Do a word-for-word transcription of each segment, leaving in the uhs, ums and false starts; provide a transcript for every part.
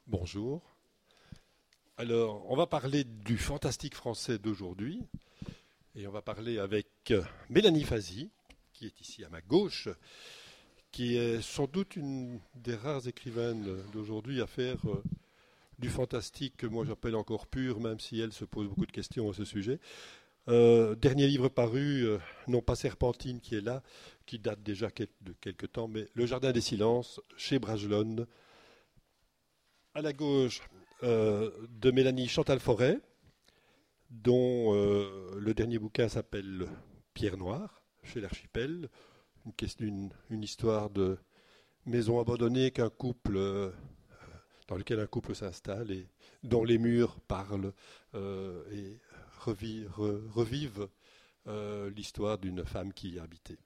Bonjour. Alors, on va parler du fantastique français d'aujourd'hui et on va parler avec Mélanie Fazi, qui est ici à ma gauche, qui est sans doute une des rares écrivaines d'aujourd'hui à faire euh, du fantastique que moi j'appelle encore pur, même si elle se pose beaucoup de questions à ce sujet. Euh, dernier livre paru, euh, non pas Serpentine qui est là, qui date déjà de quelques temps, mais Le Jardin des Silences, chez Bragelonne. À la gauche euh, de Mélanie Chantal Forêt, dont euh, le dernier bouquin s'appelle Pierre Noire, chez l'Archipel, une, question, une, une histoire de maison abandonnée qu'un couple, euh, dans lequel un couple s'installe et dont les murs parlent euh, et revi, re, revivent euh, l'histoire d'une femme qui y habitait.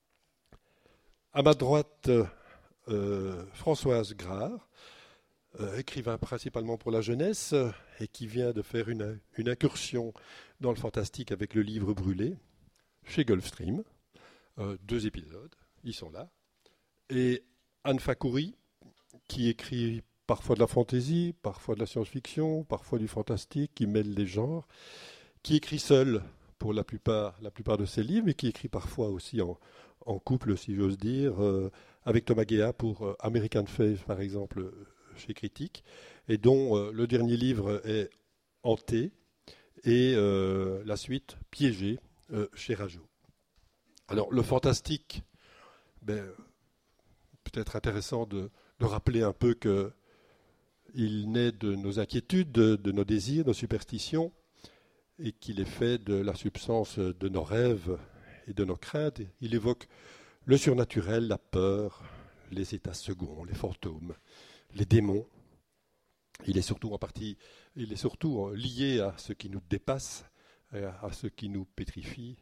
À ma droite, euh, Françoise Grard, Euh, écrivain principalement pour la jeunesse euh, et qui vient de faire une, une incursion dans le fantastique avec le livre Brûlé chez Gulfstream. Euh, deux épisodes, ils sont là. Et Anne Fakhouri, qui écrit parfois de la fantaisie, parfois de la science-fiction, parfois du fantastique, qui mêle les genres, qui écrit seule pour la plupart, la plupart de ses livres, mais qui écrit parfois aussi en, en couple, si j'ose dire, euh, avec Thomas Guéa pour euh, American Faith, par exemple, chez Critique, et dont euh, le dernier livre est Hanté, et euh, la suite Piégé, euh, chez Rageot. Alors, le fantastique, ben, peut-être intéressant de, de rappeler un peu qu'il naît de nos inquiétudes, de, de nos désirs, de nos superstitions, et qu'il est fait de la substance de nos rêves et de nos craintes. Il évoque le surnaturel, la peur, les états seconds, les fantômes, les démons. Il est surtout en partie, il est surtout lié à ce qui nous dépasse, à ce qui nous pétrifie,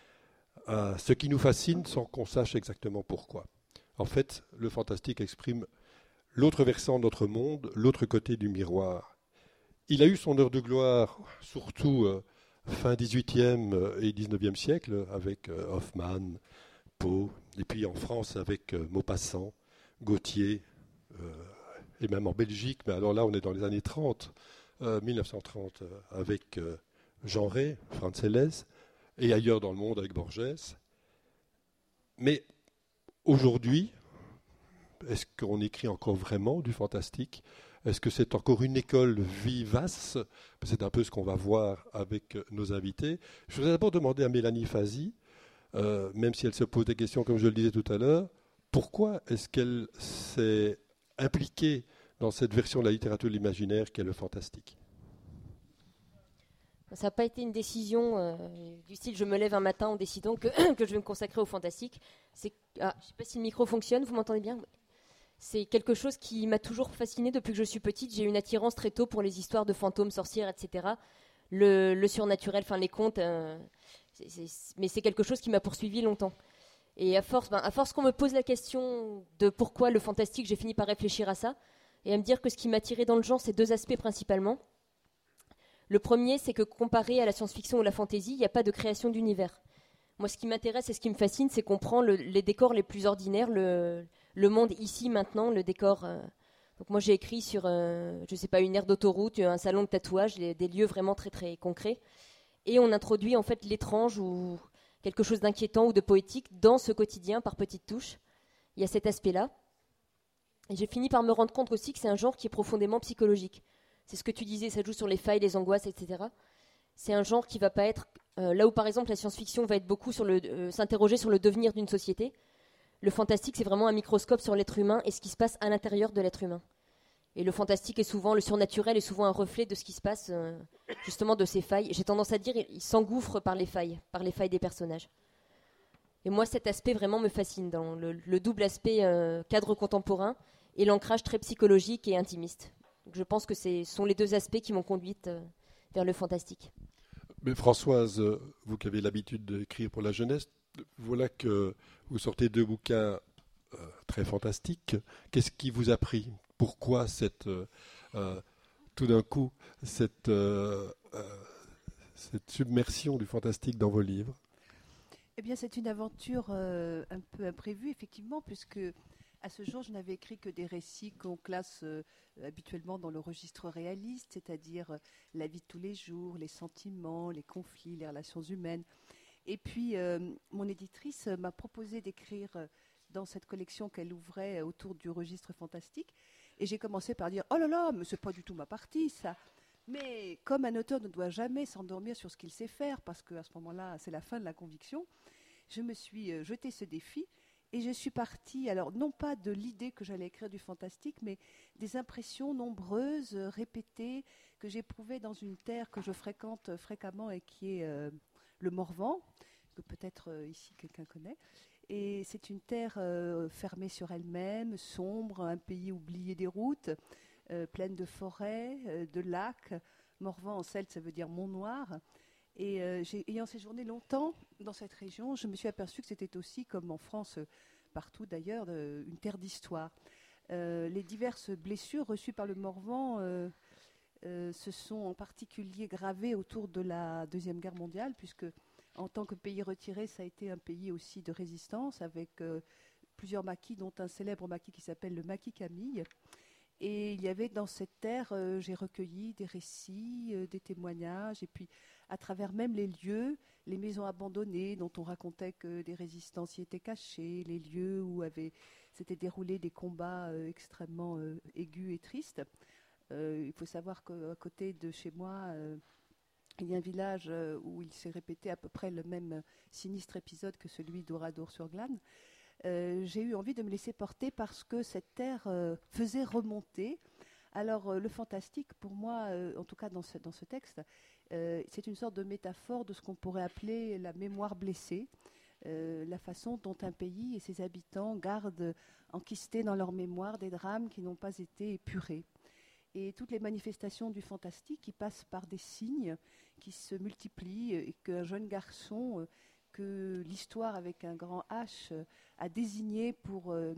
à ce qui nous fascine sans qu'on sache exactement pourquoi. En fait, le fantastique exprime l'autre versant de notre monde, l'autre côté du miroir. Il a eu son heure de gloire, surtout euh, fin dix-huitième et dix-neuvième siècle, avec euh, Hoffmann, Poe, et puis en France avec euh, Maupassant, Gautier, euh, et même en Belgique, mais alors là on est dans les années trente, euh, mille neuf cent trente, euh, avec euh, Jean Rey, Franz Helles, et ailleurs dans le monde avec Borges. Mais aujourd'hui, est-ce qu'on écrit encore vraiment du fantastique ? Est-ce que c'est encore une école vivace ? C'est un peu ce qu'on va voir avec nos invités. Je voudrais d'abord demander à Mélanie Fazi, euh, même si elle se pose des questions comme je le disais tout à l'heure, pourquoi est-ce qu'elle s'est impliquée dans cette version de la littérature de l'imaginaire qu'est le fantastique ? Ça n'a pas été une décision euh, du style je me lève un matin en décidant que, que je vais me consacrer au fantastique. C'est, ah, je ne sais pas si le micro fonctionne, vous m'entendez bien ? C'est quelque chose qui m'a toujours fascinée depuis que je suis petite. J'ai eu une attirance très tôt pour les histoires de fantômes, sorcières, et cetera. Le, le surnaturel, enfin les contes, euh, c'est, c'est, mais c'est quelque chose qui m'a poursuivi longtemps. Et à force, ben, à force qu'on me pose la question de pourquoi le fantastique, j'ai fini par réfléchir à ça et à me dire que ce qui m'attirait dans le genre, c'est deux aspects principalement. Le premier, c'est que comparé à la science-fiction ou la fantasy, il n'y a pas de création d'univers. Moi, ce qui m'intéresse et ce qui me fascine, c'est qu'on prend le, les décors les plus ordinaires, le, le monde ici, maintenant, le décor. Euh, donc moi, j'ai écrit sur, euh, je sais pas, une aire d'autoroute, un salon de tatouage, des, des lieux vraiment très, très concrets. Et on introduit en fait l'étrange ou quelque chose d'inquiétant ou de poétique dans ce quotidien par petites touches. Il y a cet aspect-là. Et j'ai fini par me rendre compte aussi que c'est un genre qui est profondément psychologique. C'est ce que tu disais, ça joue sur les failles, les angoisses, et cetera. C'est un genre qui va pas être... Euh, là où, par exemple, la science-fiction va être beaucoup sur le, euh, s'interroger sur le devenir d'une société, le fantastique, c'est vraiment un microscope sur l'être humain et ce qui se passe à l'intérieur de l'être humain. Et le fantastique est souvent, le surnaturel est souvent un reflet de ce qui se passe, euh, justement, de ces failles. J'ai tendance à dire, il, il s'engouffre par les failles, par les failles des personnages. Et moi, cet aspect vraiment me fascine, dans le, le double aspect euh, cadre contemporain et l'ancrage très psychologique et intimiste. Donc, je pense que ce sont les deux aspects qui m'ont conduite euh, vers le fantastique. Mais Françoise, vous qui avez l'habitude d'écrire pour la jeunesse, voilà que vous sortez deux bouquins euh, très fantastiques. Qu'est-ce qui vous a pris ? Pourquoi cette, euh, euh, tout d'un coup cette, euh, euh, cette submersion du fantastique dans vos livres ? Eh bien, c'est une aventure euh, un peu imprévue, effectivement, puisque À ce jour, je n'avais écrit que des récits qu'on classe euh, habituellement dans le registre réaliste, c'est-à-dire euh, la vie de tous les jours, les sentiments, les conflits, les relations humaines. Et puis, euh, mon éditrice m'a proposé d'écrire euh, dans cette collection qu'elle ouvrait euh, autour du registre fantastique. Et j'ai commencé par dire « Oh là là, mais c'est pas du tout ma partie, ça !» Mais comme un auteur ne doit jamais s'endormir sur ce qu'il sait faire, parce qu'à ce moment-là, c'est la fin de la conviction, je me suis euh, jeté ce défi. Et je suis partie, alors non pas de l'idée que j'allais écrire du fantastique, mais des impressions nombreuses, euh, répétées, que j'éprouvais dans une terre que je fréquente fréquemment et qui est euh, le Morvan, que peut-être euh, ici quelqu'un connaît. Et c'est une terre euh, fermée sur elle-même, sombre, un pays oublié des routes, euh, pleine de forêts, euh, de lacs. Morvan en celte, ça veut dire Mont Noir. Et euh, j'ai, ayant séjourné longtemps dans cette région, je me suis aperçue que c'était aussi, comme en France, euh, partout d'ailleurs, euh, une terre d'histoire. Euh, les diverses blessures reçues par le Morvan euh, euh, se sont en particulier gravées autour de la Deuxième Guerre mondiale, puisque en tant que pays retiré, ça a été un pays aussi de résistance, avec euh, plusieurs maquis, dont un célèbre maquis qui s'appelle le maquis Camille. Et il y avait dans cette terre, euh, j'ai recueilli des récits, euh, des témoignages, et puis à travers même les lieux, les maisons abandonnées dont on racontait que des résistants y étaient cachés, les lieux où avaient, s'étaient déroulés des combats euh, extrêmement euh, aigus et tristes. Euh, il faut savoir qu'à côté de chez moi, euh, il y a un village euh, où il s'est répété à peu près le même sinistre épisode que celui d'Oradour-sur-Glane. Euh, j'ai eu envie de me laisser porter parce que cette terre euh, faisait remonter. Alors euh, le fantastique, pour moi, euh, en tout cas dans ce, dans ce texte, euh, c'est une sorte de métaphore de ce qu'on pourrait appeler la mémoire blessée, euh, la façon dont un pays et ses habitants gardent enquistés dans leur mémoire des drames qui n'ont pas été épurés. Et toutes les manifestations du fantastique qui passent par des signes qui se multiplient et qu'un jeune garçon... Euh, que l'histoire avec un grand H euh, a désigné pour euh,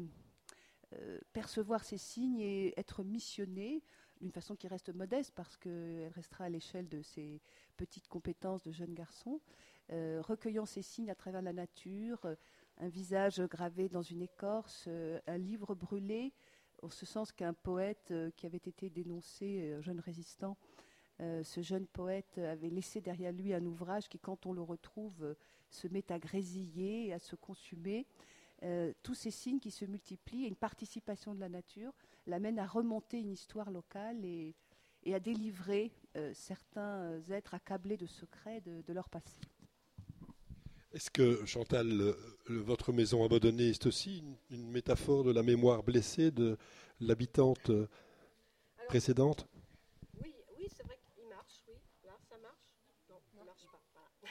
euh, percevoir ces signes et être missionné d'une façon qui reste modeste parce qu'elle restera à l'échelle de ses petites compétences de jeune garçon, euh, recueillant ces signes à travers la nature, euh, un visage gravé dans une écorce, euh, un livre brûlé, en ce sens qu'un poète euh, qui avait été dénoncé, euh, jeune résistant, euh, ce jeune poète avait laissé derrière lui un ouvrage qui, quand on le retrouve, euh, se met à grésiller, à se consumer. Euh, tous ces signes qui se multiplient et une participation de la nature l'amènent à remonter une histoire locale et, et à délivrer euh, certains êtres accablés de secrets de, de leur passé. Est-ce que, Chantal, le, le, votre maison abandonnée est aussi une, une métaphore de la mémoire blessée de l'habitante Alors, précédente ? Oui, oui, c'est vrai qu'il marche, oui. Là, ça marche ? Non, ça ne marche pas.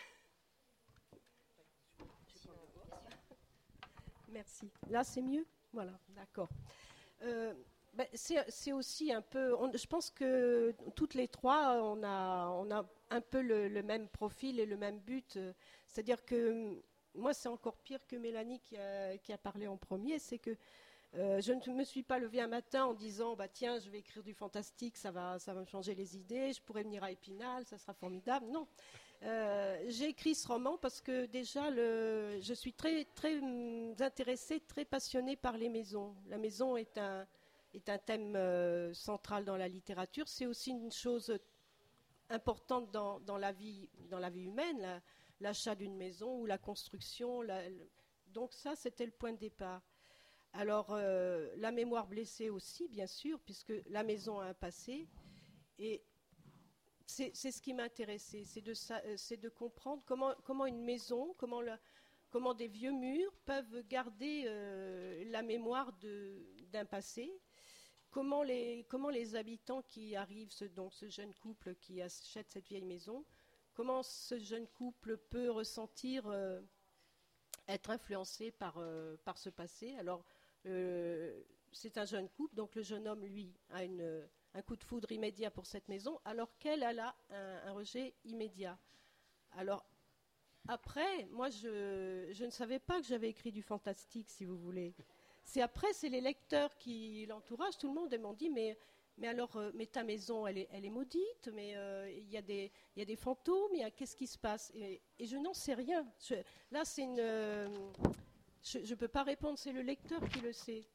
Voilà. Merci. Là, c'est mieux ? Voilà, d'accord. Euh, ben, c'est, c'est aussi un peu... On, je pense que toutes les trois, on a, on a un peu le, le même profil et le même but. C'est-à-dire que moi, c'est encore pire que Mélanie qui a, qui a parlé en premier. C'est que euh, je ne me suis pas levée un matin en disant bah, « Tiens, je vais écrire du fantastique, ça va, ça va me changer les idées, je pourrais venir à Épinal, ça sera formidable. » Non. Euh, j'ai écrit ce roman parce que déjà, le, je suis très, très intéressée, très passionnée par les maisons. La maison est un, est un thème euh, central dans la littérature. C'est aussi une chose importante dans, dans, la, vie, dans la vie humaine, la, l'achat d'une maison ou la construction. La, le, donc ça, c'était le point de départ. Alors, euh, la mémoire blessée aussi, bien sûr, puisque la maison a un passé. Et c'est, c'est ce qui m'intéressait, c'est de, c'est de comprendre comment, comment une maison, comment, la, comment des vieux murs peuvent garder euh, la mémoire de, d'un passé. Comment les, comment les habitants qui arrivent, ce, donc ce jeune couple qui achète cette vieille maison, comment ce jeune couple peut ressentir, euh, être influencé par, euh, par ce passé. Alors, euh, c'est un jeune couple, donc le jeune homme, lui, a une, un coup de foudre immédiat pour cette maison, alors qu'elle, elle a un, un rejet immédiat. Alors, après, moi, je, je ne savais pas que j'avais écrit du fantastique, si vous voulez. C'est après, c'est les lecteurs qui l'entourage, tout le monde m'ont dit, mais, mais alors, euh, mais ta maison, elle est, elle est maudite, mais il euh, y, y a des fantômes, y a, qu'est-ce qui se passe et, et je n'en sais rien. Je, là, c'est une, euh, je ne peux pas répondre, c'est le lecteur qui le sait.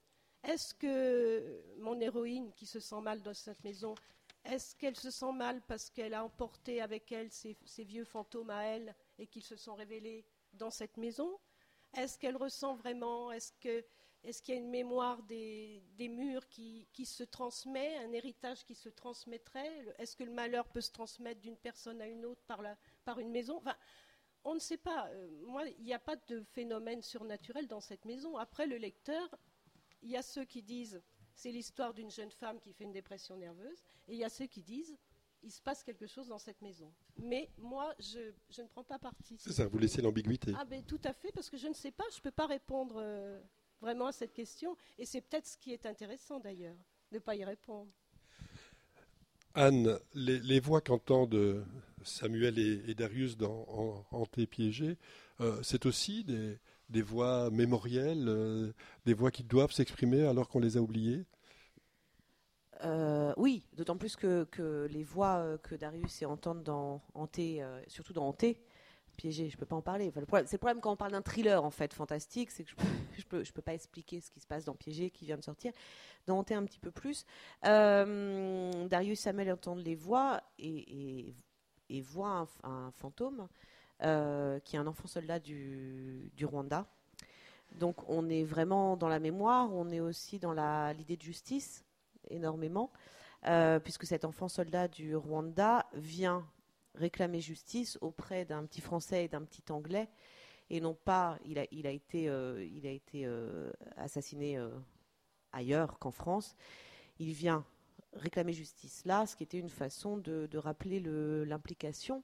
Est-ce que mon héroïne qui se sent mal dans cette maison, est-ce qu'elle se sent mal parce qu'elle a emporté avec elle ses, ses vieux fantômes à elle et qu'ils se sont révélés dans cette maison? Est-ce qu'elle ressent vraiment, est-ce que, est-ce qu'il y a une mémoire des, des murs qui, qui se transmet, un héritage qui se transmettrait? Est-ce que le malheur peut se transmettre d'une personne à une autre par, la, par une maison? Enfin, on ne sait pas. Euh, moi, il n'y a pas de phénomène surnaturel dans cette maison. Après, le lecteur, il y a ceux qui disent c'est l'histoire d'une jeune femme qui fait une dépression nerveuse, et il y a ceux qui disent il se passe quelque chose dans cette maison. Mais moi, je, je ne prends pas parti. C'est ça, vous laissez l'ambiguïté. Ah ben tout à fait, parce que je ne sais pas, je ne peux pas répondre euh, vraiment à cette question, et c'est peut-être ce qui est intéressant d'ailleurs, de ne pas y répondre. Anne, les, les voix qu'entendent Samuel et, et Darius dans en, Hanté piégé, euh, c'est aussi des, des voix mémorielles, euh, des voix qui doivent s'exprimer alors qu'on les a oubliées? Euh, oui, d'autant plus que, que les voix euh, que Darius et entendent dans Hanté, euh, surtout dans Hanté piégé, je peux pas en parler. Enfin, le problème, c'est le problème quand on parle d'un thriller en fait fantastique, c'est que je peux, je peux, je peux pas expliquer ce qui se passe dans Piégé qui vient de sortir. Dans Hanté un petit peu plus. Euh, Darius et Samuel entendent les voix et, et, et voient un, un fantôme euh, qui est un enfant soldat du, du Rwanda. Donc on est vraiment dans la mémoire, on est aussi dans la, l'idée de justice énormément, euh, puisque cet enfant soldat du Rwanda vient réclamer justice auprès d'un petit Français et d'un petit Anglais, et non pas, il a, il a été, euh, il a été euh, assassiné euh, ailleurs qu'en France. Il vient réclamer justice là, ce qui était une façon de, de rappeler le, l'implication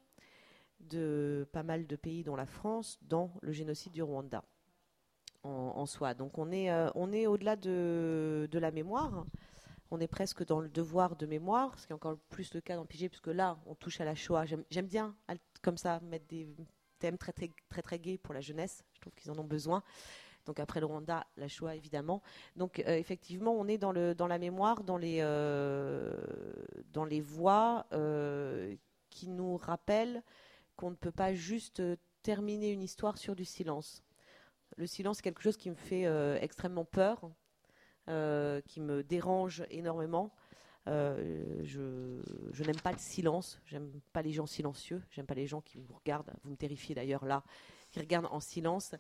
de pas mal de pays, dont la France, dans le génocide du Rwanda en, en soi. Donc on est, euh, on est au-delà de, de la mémoire. On est presque dans le devoir de mémoire, ce qui est encore plus le cas dans Piégé, puisque là, on touche à la Shoah. J'aime, j'aime bien, comme ça, mettre des thèmes très, très, très, très gais pour la jeunesse. Je trouve qu'ils en ont besoin. Donc après le Rwanda, la Shoah, évidemment. Donc euh, effectivement, on est dans, le, dans la mémoire, dans les, euh, dans les voix euh, qui nous rappellent qu'on ne peut pas juste terminer une histoire sur du silence. Le silence, c'est quelque chose qui me fait euh, extrêmement peur. Euh, qui me dérange énormément. Euh, je, je n'aime pas le silence, j'aime pas les gens silencieux, j'aime pas les gens qui vous regardent, vous me terrifiez d'ailleurs là, qui regardent en silence.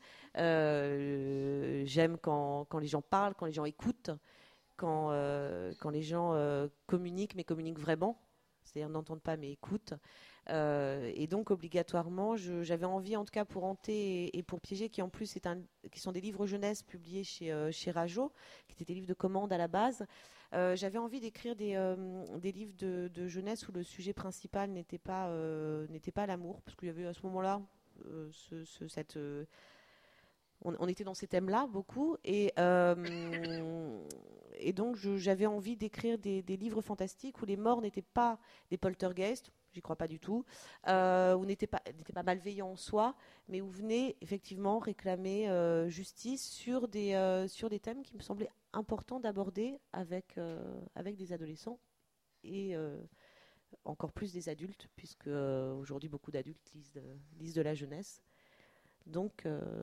Euh, j'aime quand, quand les gens parlent, quand les gens écoutent, quand, euh, quand les gens euh, communiquent, mais communiquent vraiment, c'est-à-dire n'entendent pas mais écoutent. Euh, et donc obligatoirement, je, j'avais envie, en tout cas pour Hanté et, et pour Piégé, qui en plus est un, qui sont des livres jeunesse publiés chez, euh, chez Rajo, qui étaient des livres de commande à la base, euh, j'avais envie d'écrire des, euh, des livres de, de jeunesse où le sujet principal n'était pas, euh, n'était pas l'amour, parce qu'il y avait à ce moment-là euh, ce, ce, cette... Euh, On, on était dans ces thèmes-là beaucoup, et, euh, et donc je, j'avais envie d'écrire des, des livres fantastiques où les morts n'étaient pas des poltergeists, j'y crois pas du tout, euh, où n'étaient pas, n'étaient pas malveillants en soi, mais où venaient effectivement réclamer euh, justice sur des, euh, sur des thèmes qui me semblaient importants d'aborder avec, euh, avec des adolescents et euh, encore plus des adultes, puisque euh, aujourd'hui beaucoup d'adultes lisent de, lisent de la jeunesse. Donc... Euh,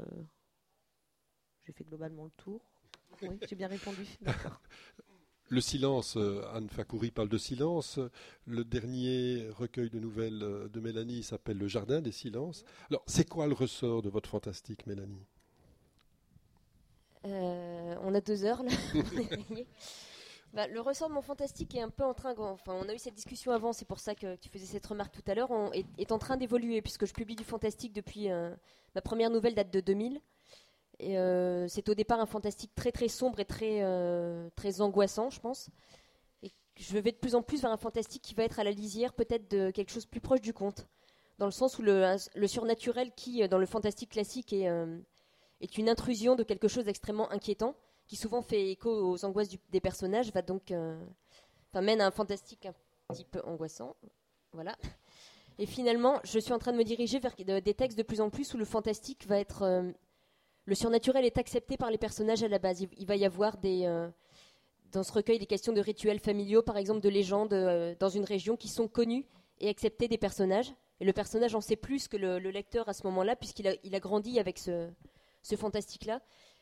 J'ai fait globalement le tour. Oui, j'ai bien répondu. D'accord. Le silence, Anne Fakhouri parle de silence. Le dernier recueil de nouvelles de Mélanie s'appelle Le Jardin des silences. Alors, c'est quoi le ressort de votre fantastique, Mélanie ? euh, On a deux heures, là. Bah, le ressort de mon fantastique est un peu en train... Enfin, on a eu cette discussion avant, c'est pour ça que tu faisais cette remarque tout à l'heure. On est, est en train d'évoluer, puisque je publie du fantastique depuis... Euh, ma première nouvelle date de deux mille. Et euh, c'est au départ un fantastique très très sombre et très, euh, très angoissant, je pense. Et je vais de plus en plus vers un fantastique qui va être à la lisière peut-être de quelque chose de plus proche du conte. Dans le sens où le, le surnaturel qui, dans le fantastique classique, est, euh, est une intrusion de quelque chose d'extrêmement inquiétant, qui souvent fait écho aux angoisses du, des personnages, va donc, euh, enfin, mène à un fantastique un petit peu angoissant. Voilà. Et finalement, je suis en train de me diriger vers des textes de plus en plus où le fantastique va être... Euh, Le surnaturel est accepté par les personnages à la base. Il, il va y avoir des, euh, dans ce recueil des questions de rituels familiaux, par exemple de légendes euh, dans une région qui sont connues et acceptées des personnages. Et le personnage en sait plus que le, le lecteur à ce moment-là, puisqu'il a, il a grandi avec ce, ce fantastique-là.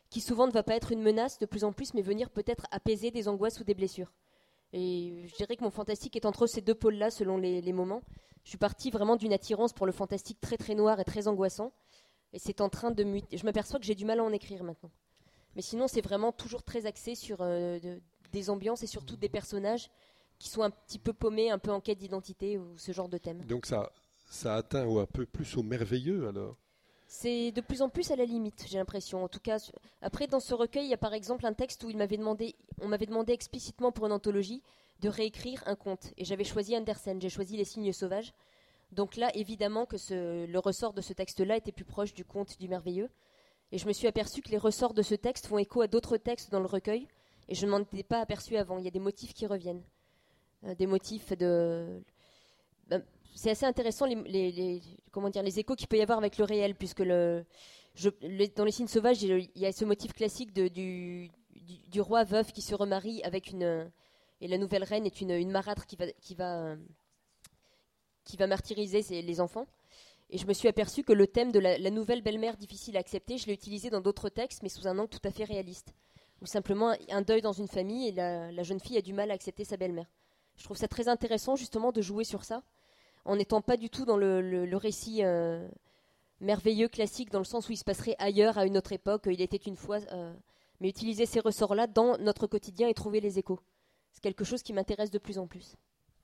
qui souvent ne va pas être une menace de plus en plus, mais venir peut-être apaiser des angoisses ou des blessures. Et je dirais que mon fantastique est entre ces deux pôles-là, selon les, les moments. Je suis partie vraiment d'une attirance pour le fantastique très très noir et très angoissant. Et c'est en train de muter. Je m'aperçois que j'ai du mal à en écrire maintenant. Mais sinon, c'est vraiment toujours très axé sur euh, de, des ambiances et surtout des personnages qui sont un petit peu paumés, un peu en quête d'identité ou ce genre de thème. Donc ça, ça atteint ou un peu plus au merveilleux alors. C'est de plus en plus à la limite, j'ai l'impression. En tout cas, après, dans ce recueil, il y a par exemple un texte où il m'avait demandé, on m'avait demandé explicitement pour une anthologie de réécrire un conte. Et j'avais choisi Andersen, j'ai choisi Les Cygnes sauvages. Donc là, évidemment, que ce, le ressort de ce texte-là était plus proche du conte du merveilleux. Et je me suis aperçue que les ressorts de ce texte font écho à d'autres textes dans le recueil. Et je ne m'en étais pas aperçue avant. Il y a des motifs qui reviennent. Euh, des motifs de... Ben, c'est assez intéressant les, les, les, comment dire, les échos qu'il peut y avoir avec le réel, puisque le, je, le, dans Les Cygnes sauvages, il y a ce motif classique de, du, du, du roi veuf qui se remarie avec une... Et la nouvelle reine est une, une marâtre qui va, qui va, qui va martyriser ses, les enfants. Et je me suis aperçue que le thème de la, la nouvelle belle-mère difficile à accepter, je l'ai utilisé dans d'autres textes, mais sous un angle tout à fait réaliste. Ou simplement un deuil dans une famille et la, la jeune fille a du mal à accepter sa belle-mère. Je trouve ça très intéressant justement de jouer sur ça, en n'étant pas du tout dans le, le, le récit euh, merveilleux, classique, dans le sens où il se passerait ailleurs, à une autre époque, il était une fois, euh, mais utiliser ces ressorts-là dans notre quotidien et trouver les échos. C'est quelque chose qui m'intéresse de plus en plus.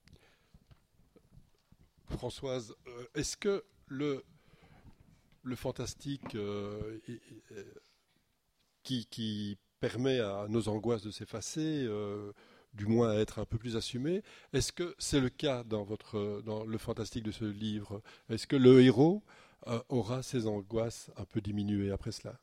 Françoise, euh, est-ce que le, le fantastique euh, euh, qui, qui permet à nos angoisses de s'effacer, euh, du moins à être un peu plus assumées, est-ce que c'est le cas dans, votre, dans le fantastique de ce livre? Est-ce que le héros euh, aura ses angoisses un peu diminuées après cela?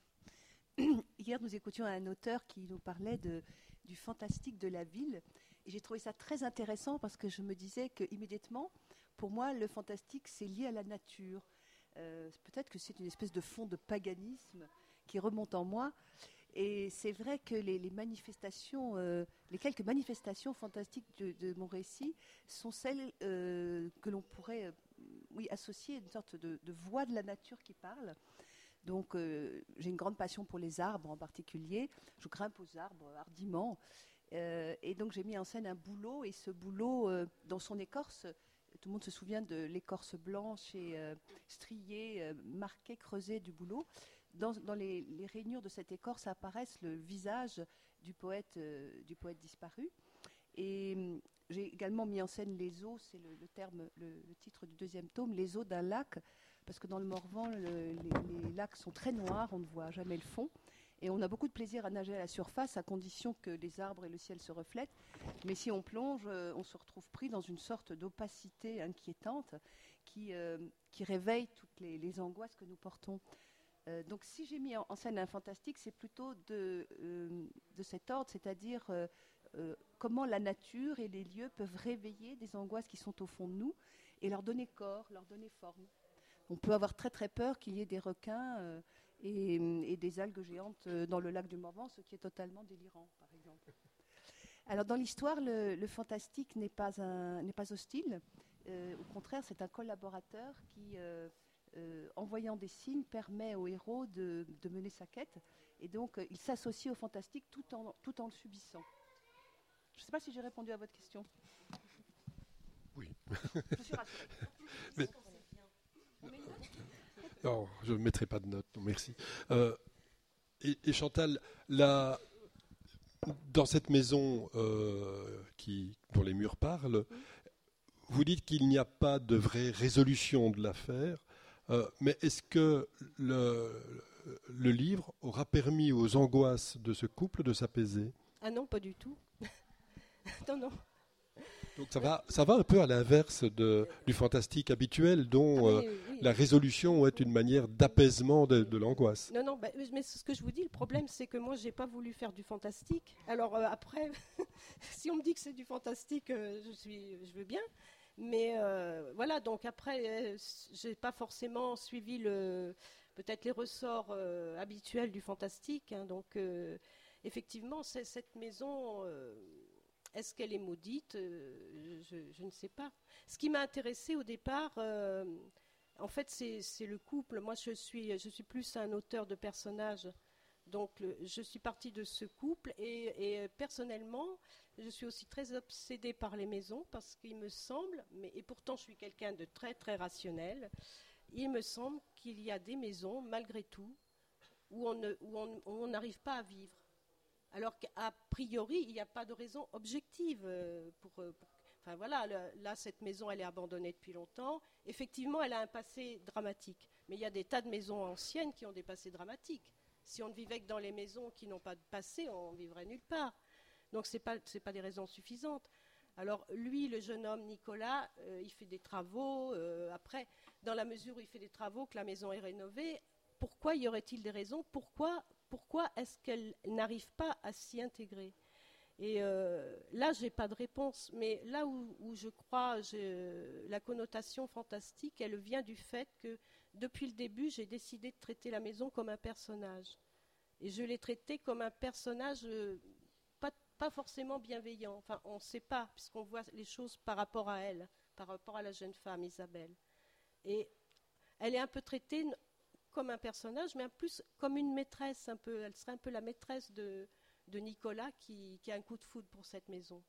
Hier, nous écoutions un auteur qui nous parlait de, du fantastique de la ville. Et j'ai trouvé ça très intéressant parce que je me disais qu'immédiatement, pour moi, le fantastique, c'est lié à la nature. Euh, peut-être que c'est une espèce de fond de paganisme qui remonte en moi. Et c'est vrai que les, les manifestations, euh, les quelques manifestations fantastiques de, de mon récit sont celles euh, que l'on pourrait euh, oui, associer à une sorte de, de voix de la nature qui parle. Donc, euh, j'ai une grande passion pour les arbres en particulier. Je grimpe aux arbres hardiment. Euh, et donc, j'ai mis en scène un bouleau. Et ce bouleau, euh, dans son écorce, tout le monde se souvient de l'écorce blanche et euh, striée, euh, marquée, creusée du bouleau. Dans, dans les, les rainures de cette écorce apparaissent le visage du poète, euh, du poète disparu. Et euh, j'ai également mis en scène les eaux, c'est le, le, terme, le, le titre du deuxième tome, les eaux d'un lac. Parce que dans le Morvan, le, les, les lacs sont très noirs, on ne voit jamais le fond. Et on a beaucoup de plaisir à nager à la surface, à condition que les arbres et le ciel se reflètent. Mais si on plonge, on se retrouve pris dans une sorte d'opacité inquiétante qui, euh, qui réveille toutes les, les angoisses que nous portons. Euh, donc si j'ai mis en, en scène un fantastique, c'est plutôt de, euh, de cet ordre, c'est-à-dire euh, euh, comment la nature et les lieux peuvent réveiller des angoisses qui sont au fond de nous et leur donner corps, leur donner forme. On peut avoir très très peur qu'il y ait des requins euh, et, et des algues géantes euh, dans le lac du Morvan, ce qui est totalement délirant, par exemple. Alors dans l'histoire, le, le fantastique n'est pas, un, n'est pas hostile. Euh, au contraire, c'est un collaborateur qui, euh, euh, en voyant des signes, permet au héros de, de mener sa quête. Et donc, euh, il s'associe au fantastique tout en, tout en le subissant. Je ne sais pas si j'ai répondu à votre question. Oui. Je suis rassurée. Mais... Non, je ne mettrai pas de notes, non, merci. Euh, et, et Chantal, la, dans cette maison euh, qui, dont les murs parlent, oui. Vous dites qu'il n'y a pas de vraie résolution de l'affaire, euh, mais est-ce que le, le livre aura permis aux angoisses de ce couple de s'apaiser? Ah non, pas du tout. non, non. Donc ça va, ça va un peu à l'inverse de, du fantastique habituel, dont ah, mais, euh, oui. la résolution est une manière d'apaisement de, de l'angoisse. Non, non, bah, mais ce que je vous dis, le problème, c'est que moi, je n'ai pas voulu faire du fantastique. Alors euh, après, si on me dit que c'est du fantastique, euh, je, suis, je veux bien. Mais euh, voilà, donc après, euh, je n'ai pas forcément suivi le, peut-être les ressorts euh, habituels du fantastique. Hein, donc euh, effectivement, c'est, cette maison... Euh, Est-ce qu'elle est maudite? euh, je, je ne sais pas. Ce qui m'a intéressée au départ, euh, en fait, c'est, c'est le couple. Moi, je suis, je suis plus un auteur de personnages Donc le, je suis partie de ce couple et, et personnellement, je suis aussi très obsédée par les maisons parce qu'il me semble, mais, et pourtant je suis quelqu'un de très très rationnel, il me semble qu'il y a des maisons, malgré tout, où on ne, où on, où on n'arrive pas à vivre. Alors qu'a priori, il n'y a pas de raison objective pour... pour enfin voilà, le, là cette maison elle est abandonnée depuis longtemps. Effectivement, elle a un passé dramatique. Mais il y a des tas de maisons anciennes qui ont des passés dramatiques. Si on ne vivait que dans les maisons qui n'ont pas de passé, on ne vivrait nulle part. Donc ce n'est pas, c'est pas des raisons suffisantes. Alors lui, le jeune homme Nicolas, euh, il fait des travaux. Euh, après, dans la mesure où il fait des travaux, que la maison est rénovée, pourquoi y aurait-il des raisons ? Pourquoi, pourquoi est-ce qu'elle n'arrive pas à s'y intégrer ? Et euh, là, je n'ai pas de réponse. Mais là où, où je crois, je, la connotation fantastique, elle vient du fait que depuis le début, j'ai décidé de traiter la maison comme un personnage. Et je l'ai traité comme un personnage euh, pas, pas forcément bienveillant. Enfin, on ne sait pas, puisqu'on voit les choses par rapport à elle, par rapport à la jeune femme, Isabelle. Et elle est un peu traitée comme un personnage, mais en plus comme une maîtresse. Un peu, elle serait un peu la maîtresse de, de Nicolas qui, qui a un coup de foudre pour cette maison.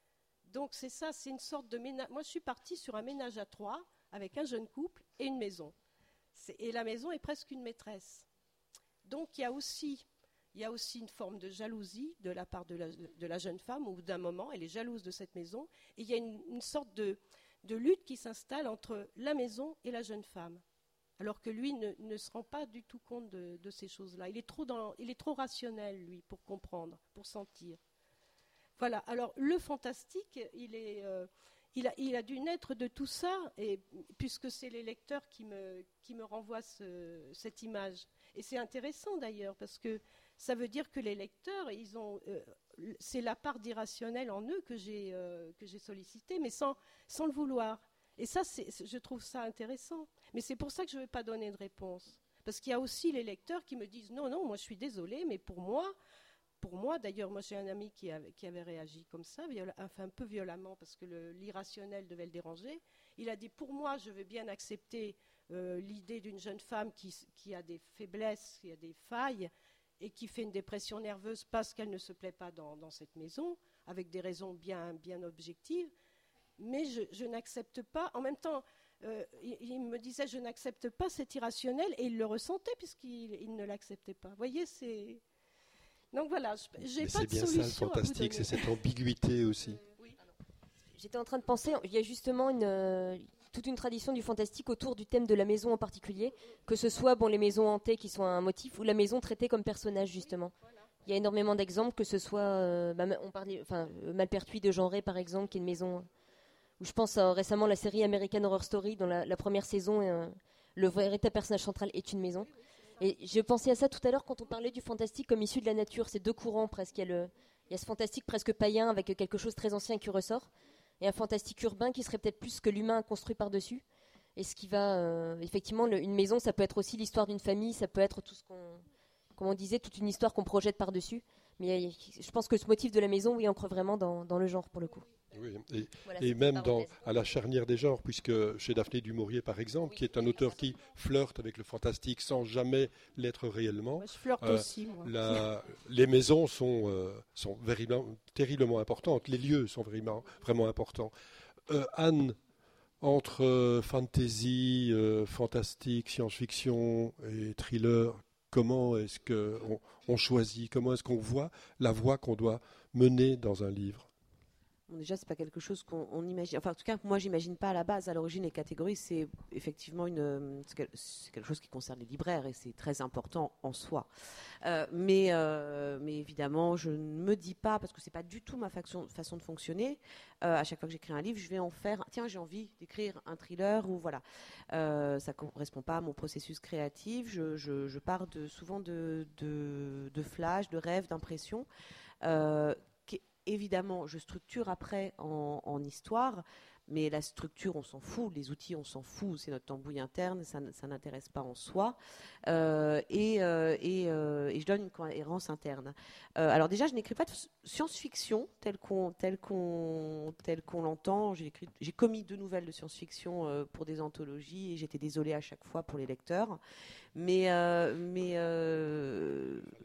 Donc c'est ça, c'est une sorte de ménage. Moi, je suis partie sur un ménage à trois, avec un jeune couple et une maison. C'est, et la maison est presque une maîtresse. Donc il y a aussi, il y a aussi une forme de jalousie de la part de la, de la jeune femme, au bout d'un moment, elle est jalouse de cette maison, et il y a une, une sorte de, de lutte qui s'installe entre la maison et la jeune femme, alors que lui ne, ne se rend pas du tout compte de, de ces choses-là. Il est trop dans, il est trop rationnel, lui, pour comprendre, pour sentir. Voilà, alors le fantastique, il est... Euh, Il a, il a dû naître de tout ça, et, puisque c'est les lecteurs qui me, qui me renvoient ce, cette image. Et c'est intéressant d'ailleurs, parce que ça veut dire que les lecteurs, ils ont, euh, c'est la part d'irrationnel en eux que j'ai, euh, que j'ai sollicité, mais sans, sans le vouloir. Et ça, c'est, je trouve ça intéressant. Mais c'est pour ça que je ne veux pas donner de réponse. Parce qu'il y a aussi les lecteurs qui me disent « Non, non, moi je suis désolée, mais pour moi... » Pour moi, d'ailleurs, moi j'ai un ami qui avait, qui avait réagi comme ça, viola, enfin un peu violemment, parce que le, l'irrationnel devait le déranger. Il a dit, pour moi, je veux bien accepter euh, l'idée d'une jeune femme qui, qui a des faiblesses, qui a des failles, et qui fait une dépression nerveuse parce qu'elle ne se plaît pas dans, dans cette maison, avec des raisons bien, bien objectives. Mais je, je n'accepte pas, en même temps, euh, il, il me disait, je n'accepte pas cet irrationnel, et il le ressentait puisqu'il il ne l'acceptait pas. Vous voyez, c'est... Donc voilà, j'ai Mais pas c'est de bien solution ça le fantastique, à c'est vous donner. cette ambiguïté aussi. Euh, oui. J'étais en train de penser, il y a justement une, euh, toute une tradition du fantastique autour du thème de la maison en particulier, que ce soit bon, les maisons hantées qui sont un motif, ou la maison traitée comme personnage justement. Oui, voilà. Il y a énormément d'exemples, que ce soit euh, bah, on parlait, enfin, euh, Malpertuis de Genré par exemple, qui est une maison où je pense euh, récemment la série American Horror Story, dans la, la première saison, euh, le véritable personnage central est une maison. Et je pensais à ça tout à l'heure quand on parlait du fantastique comme issu de la nature, ces deux courants presque. Il y a, le, il y a ce fantastique presque païen avec quelque chose de très ancien qui ressort, et un fantastique urbain qui serait peut-être plus que l'humain construit par-dessus. Et ce qui va, euh, effectivement, le, une maison, ça peut être aussi l'histoire d'une famille, ça peut être tout ce qu'on, comme on disait, toute une histoire qu'on projette par-dessus. Mais je pense que ce motif de la maison, oui, ancre vraiment dans, dans le genre pour le coup. Oui, et, Voilà, et même dans, à la charnière des genres, puisque chez Daphné du Maurier, par exemple, oui, qui est un auteur qui flirte avec le fantastique sans jamais l'être réellement, Moi, je flirte euh, aussi, moi. la, les maisons sont, euh, sont véritablement, terriblement importantes, les lieux sont vraiment, vraiment importants. Euh, Anne, entre euh, fantasy, euh, fantastique, science-fiction et thriller, comment est-ce qu'on on choisit, comment est-ce qu'on voit la voie qu'on doit mener dans un livre ? Bon, déjà, c'est pas quelque chose qu'on on imagine. Enfin, en tout cas, moi, j'imagine pas à la base. À l'origine, les catégories, c'est effectivement une, c'est quelque chose qui concerne les libraires et c'est très important en soi. Euh, mais, euh, mais évidemment, je ne me dis pas, parce que c'est pas du tout ma façon, façon de fonctionner. Euh, à chaque fois que j'écris un livre, je vais en faire. Tiens, j'ai envie d'écrire un thriller ou voilà. Euh, ça correspond pas à mon processus créatif. Je, je, je pars de, souvent de, de, de flash, de rêves, d'impressions. Euh, Évidemment, je structure après en, en histoire, mais la structure, on s'en fout, les outils, on s'en fout, c'est notre tambouille interne, ça, ça n'intéresse pas en soi, euh, et, euh, et, euh, et je donne une cohérence interne. Euh, alors déjà, je n'écris pas de science-fiction telle qu'on, telle qu'on, telle qu'on l'entend. J'ai, écrit, j'ai commis deux nouvelles de science-fiction euh, pour des anthologies, et j'étais désolée à chaque fois pour les lecteurs, mais... Euh, mais euh,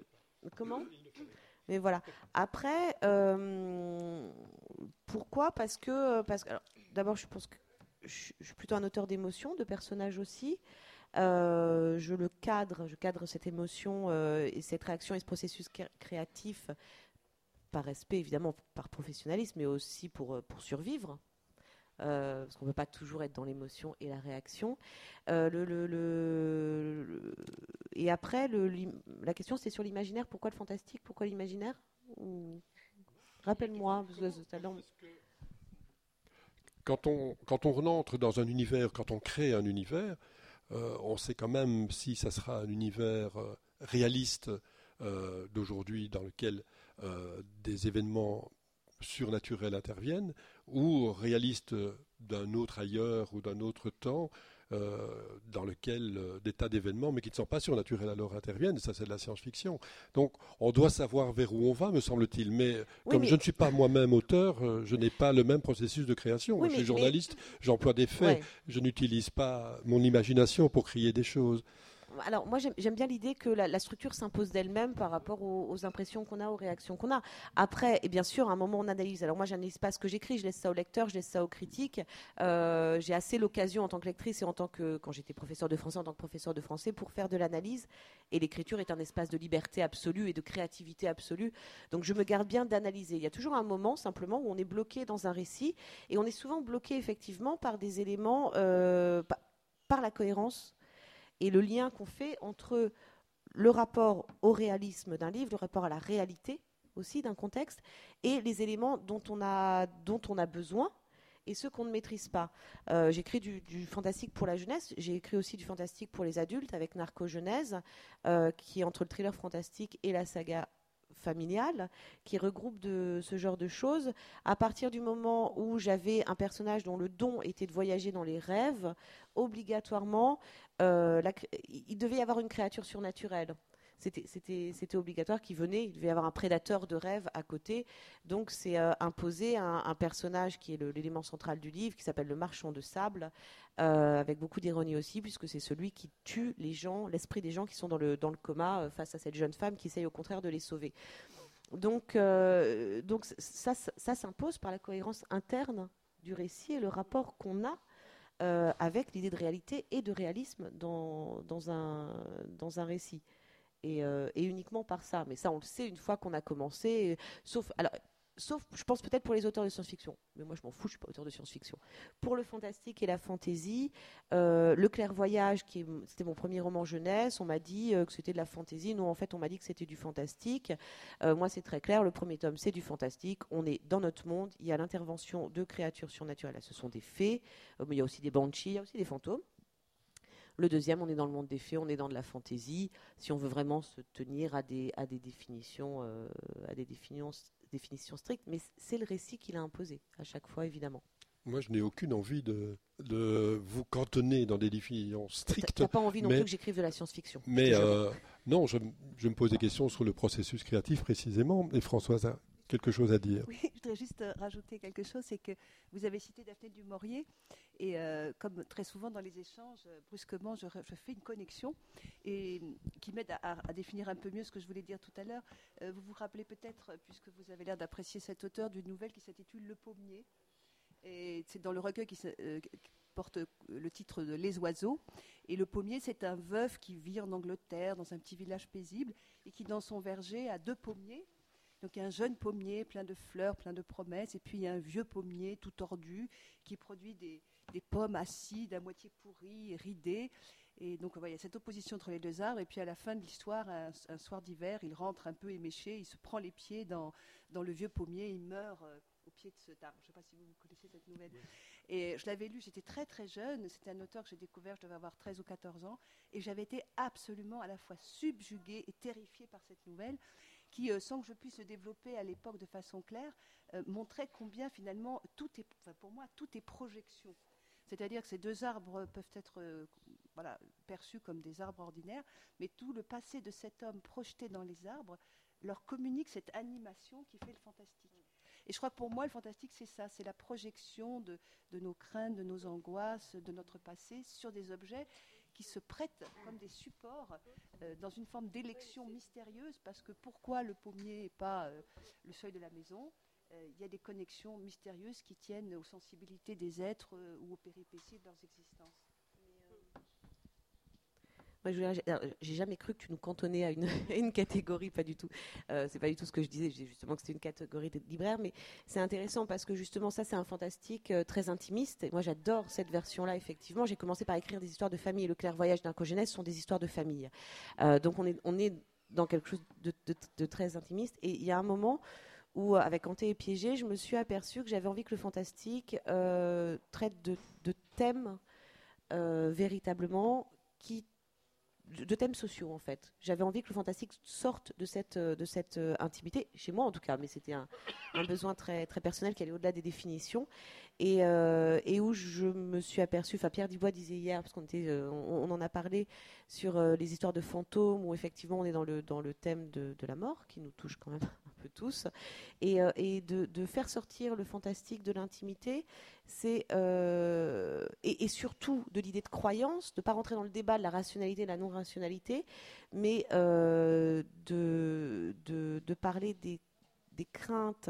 Comment ? Mais voilà. Après, euh, pourquoi ? Parce que, parce que alors, d'abord, je pense que je, je suis plutôt un auteur d'émotions, de personnages aussi. Euh, je le cadre, je cadre cette émotion euh, et cette réaction et ce processus cré- créatif par respect, évidemment, par professionnalisme, mais aussi pour, pour survivre. Euh, parce qu'on ne peut pas toujours être dans l'émotion et la réaction. Euh, le, le, le, le, et après, le, la question c'était sur l'imaginaire. Pourquoi le fantastique ? Pourquoi l'imaginaire ? Ou... Rappelle-moi. Parce que, parce que... Quand on, quand on rentre dans un univers, quand on crée un univers, euh, on sait quand même si ça sera un univers euh, réaliste euh, d'aujourd'hui dans lequel euh, des événements surnaturels interviennent, ou réaliste d'un autre ailleurs ou d'un autre temps, euh, dans lequel euh, des tas d'événements, mais qui ne sont pas surnaturels alors interviennent. Ça, c'est de la science-fiction. Donc, on doit savoir vers où on va, me semble-t-il. Mais oui, comme mais... je ne suis pas moi-même auteur, euh, je n'ai pas le même processus de création. Oui, je suis mais... journaliste, j'emploie des faits. Ouais. Je n'utilise pas mon imagination pour créer des choses. Alors moi j'aime, j'aime bien l'idée que la, la structure s'impose d'elle-même par rapport aux, aux impressions qu'on a, aux réactions qu'on a. Après, et bien sûr, à un moment on analyse. Alors moi j'analyse pas ce que j'écris, je laisse ça au lecteur, je laisse ça aux critiques. Euh, j'ai assez l'occasion en tant que lectrice et en tant que, quand j'étais professeur de français, en tant que professeur de français, pour faire de l'analyse. Et l'écriture est un espace de liberté absolue et de créativité absolue. Donc je me garde bien d'analyser. Il y a toujours un moment simplement où on est bloqué dans un récit et on est souvent bloqué effectivement par des éléments, euh, par, par la cohérence et le lien qu'on fait entre le rapport au réalisme d'un livre, le rapport à la réalité aussi d'un contexte, et les éléments dont on a, dont on a besoin et ceux qu'on ne maîtrise pas. Euh, j'écris du, du fantastique pour la jeunesse, j'ai écrit aussi du fantastique pour les adultes avec Narco-Genèse, euh, qui est entre le thriller fantastique et la saga familiale, qui regroupe de ce genre de choses. À partir du moment où j'avais un personnage dont le don était de voyager dans les rêves, obligatoirement, euh, la, il devait y avoir une créature surnaturelle. C'était, c'était, c'était obligatoire qu'il venait, il devait y avoir un prédateur de rêve à côté. Donc c'est euh, imposé un, un personnage qui est le, l'élément central du livre, qui s'appelle le marchand de sable, euh, avec beaucoup d'ironie aussi, puisque c'est celui qui tue les gens, l'esprit des gens qui sont dans le, dans le coma euh, face à cette jeune femme qui essaye au contraire de les sauver. Donc, euh, donc ça, ça, ça s'impose par la cohérence interne du récit et le rapport qu'on a euh, avec l'idée de réalité et de réalisme dans, dans, un, dans un récit. Et, euh, et uniquement par ça. Mais ça, on le sait une fois qu'on a commencé. Sauf, alors, sauf, je pense peut-être pour les auteurs de science-fiction. Mais moi, je m'en fous, je ne suis pas auteur de science-fiction. Pour le fantastique et la fantaisie, euh, Le Clairvoyage, qui est, c'était mon premier roman jeunesse, on m'a dit euh, que c'était de la fantaisie. Non, en fait, on m'a dit que c'était du fantastique. Euh, moi, c'est très clair. Le premier tome, c'est du fantastique. On est dans notre monde. Il y a l'intervention de créatures surnaturelles. Là, ce sont des fées. Euh, mais il y a aussi des banshees, il y a aussi des fantômes. Le deuxième, on est dans le monde des fées, on est dans de la fantaisie, si on veut vraiment se tenir à des, à des définitions, euh, à des définitions, définitions strictes. Mais c'est le récit qui l'a imposé, à chaque fois, évidemment. Moi, je n'ai aucune envie de, de vous cantonner dans des définitions strictes. Tu n'as pas envie non mais, plus que j'écrive de la science-fiction. Mais euh, non, je, je me pose des questions sur le processus créatif précisément. Et Françoise a quelque chose à dire. Oui, je voudrais juste rajouter quelque chose, c'est que vous avez cité Daphné du Maurier, et euh, comme très souvent dans les échanges, brusquement, je, je fais une connexion et qui m'aide à, à, à définir un peu mieux ce que je voulais dire tout à l'heure. Euh, vous vous rappelez peut-être, puisque vous avez l'air d'apprécier cet auteur, d'une nouvelle qui s'intitule Le Pommier, et c'est dans le recueil qui, euh, qui porte le titre de Les Oiseaux. Et Le Pommier, c'est un veuf qui vit en Angleterre, dans un petit village paisible, et qui, dans son verger, a deux pommiers. Donc il y a un jeune pommier plein de fleurs, plein de promesses, et puis il y a un vieux pommier tout tordu qui produit des, des pommes acides, à moitié pourries, ridées. Et donc voilà, il y a cette opposition entre les deux arbres, et puis à la fin de l'histoire, un, un soir d'hiver, il rentre un peu éméché, il se prend les pieds dans, dans le vieux pommier, il meurt euh, au pied de cet arbre. Je ne sais pas si vous connaissez cette nouvelle. Oui. Et je l'avais lu, j'étais très très jeune, c'était un auteur que j'ai découvert, je devais avoir treize ou quatorze ans, et j'avais été absolument à la fois subjuguée et terrifiée par cette nouvelle, qui, euh, sans que je puisse le développer à l'époque de façon claire, euh, montrait combien finalement, tout est, enfin, pour moi, tout est projection. C'est-à-dire que ces deux arbres peuvent être euh, voilà, perçus comme des arbres ordinaires, mais tout le passé de cet homme projeté dans les arbres leur communique cette animation qui fait le fantastique. Et je crois que pour moi, le fantastique, c'est ça, c'est la projection de, de nos craintes, de nos angoisses, de notre passé sur des objets qui se prêtent comme des supports euh, dans une forme d'élection mystérieuse, parce que pourquoi le pommier et pas euh, le seuil de la maison? Il euh, y a des connexions mystérieuses qui tiennent aux sensibilités des êtres euh, ou aux péripéties de leurs existences. Moi, je voulais- alors, j'ai jamais cru que tu nous cantonnais à une, à une catégorie, pas du tout. Euh, c'est pas du tout ce que je disais. Je disais justement que c'était une catégorie de libraire, mais c'est intéressant parce que justement, ça, c'est un fantastique euh, très intimiste. Et moi, j'adore cette version-là. Effectivement, j'ai commencé par écrire des histoires de famille. Et le clairvoyage d'Incogenèse sont des histoires de famille. Euh, donc, on est, on est dans quelque chose de, de- de très intimiste. Et il y a un moment où, avec Hanté et Piégé, je me suis aperçue que j'avais envie que le fantastique euh, traite de, de thèmes euh, véritablement qui de thèmes sociaux en fait. J'avais envie que le fantastique sorte de cette, de cette euh, intimité, chez moi en tout cas, mais c'était un, un besoin très, très personnel qui allait au-delà des définitions et, euh, et où je me suis aperçue, enfin Pierre Dibois disait hier, parce qu'on était, euh, on, on en a parlé sur euh, les histoires de fantômes où effectivement on est dans le, dans le thème de, de la mort qui nous touche quand même un peu tous et, euh, et de, de faire sortir le fantastique de l'intimité, c'est euh, et, et surtout de l'idée de croyance, de ne pas rentrer dans le débat de la rationalité et de la non-rationalité, mais euh, de, de, de parler des, des craintes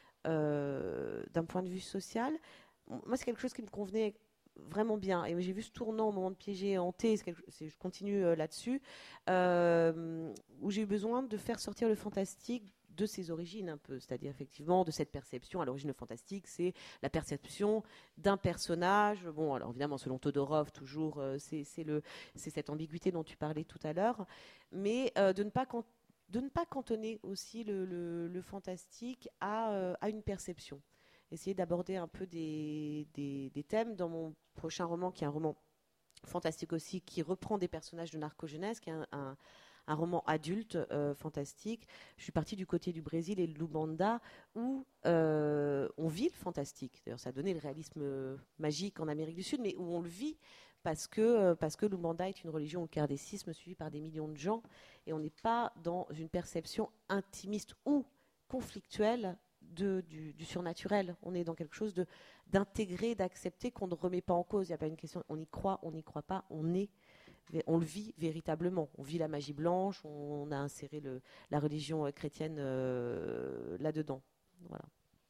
euh, d'un point de vue social. Moi, c'est quelque chose qui me convenait vraiment bien. Et j'ai vu ce tournant au moment de Piégé et Hanté, c'est quelque- c'est- je continue euh, là-dessus, euh, où j'ai eu besoin de faire sortir le fantastique de ses origines un peu, c'est-à-dire effectivement de cette perception. À l'origine, le fantastique, c'est la perception d'un personnage. Bon, alors évidemment, selon Todorov, toujours, euh, c'est c'est le- c'est cette ambiguïté dont tu parlais tout à l'heure, mais euh, de ne pas can- de ne pas cantonner aussi le, le- le fantastique à, euh, à une perception. Essayer d'aborder un peu des, des- des thèmes dans mon prochain roman, qui est un roman fantastique aussi, qui reprend des personnages de Narcogenèse, qui est un, un- un roman adulte euh, fantastique. Je suis partie du côté du Brésil et de l'Ouganda, où euh, on vit le fantastique. D'ailleurs, ça a donné le réalisme euh, magique en Amérique du Sud, mais où on le vit parce que, euh, parce que l'Ouganda est une religion au kardécisme suivie par des millions de gens, et on n'est pas dans une perception intimiste ou conflictuelle de, du, du surnaturel. On est dans quelque chose de, d'intégrer, d'accepter, qu'on ne remet pas en cause. Il n'y a pas une question, on y croit, on n'y croit pas, on est, on le vit véritablement. On vit la magie blanche, on, on a inséré le, la religion euh, chrétienne euh, là-dedans. Voilà.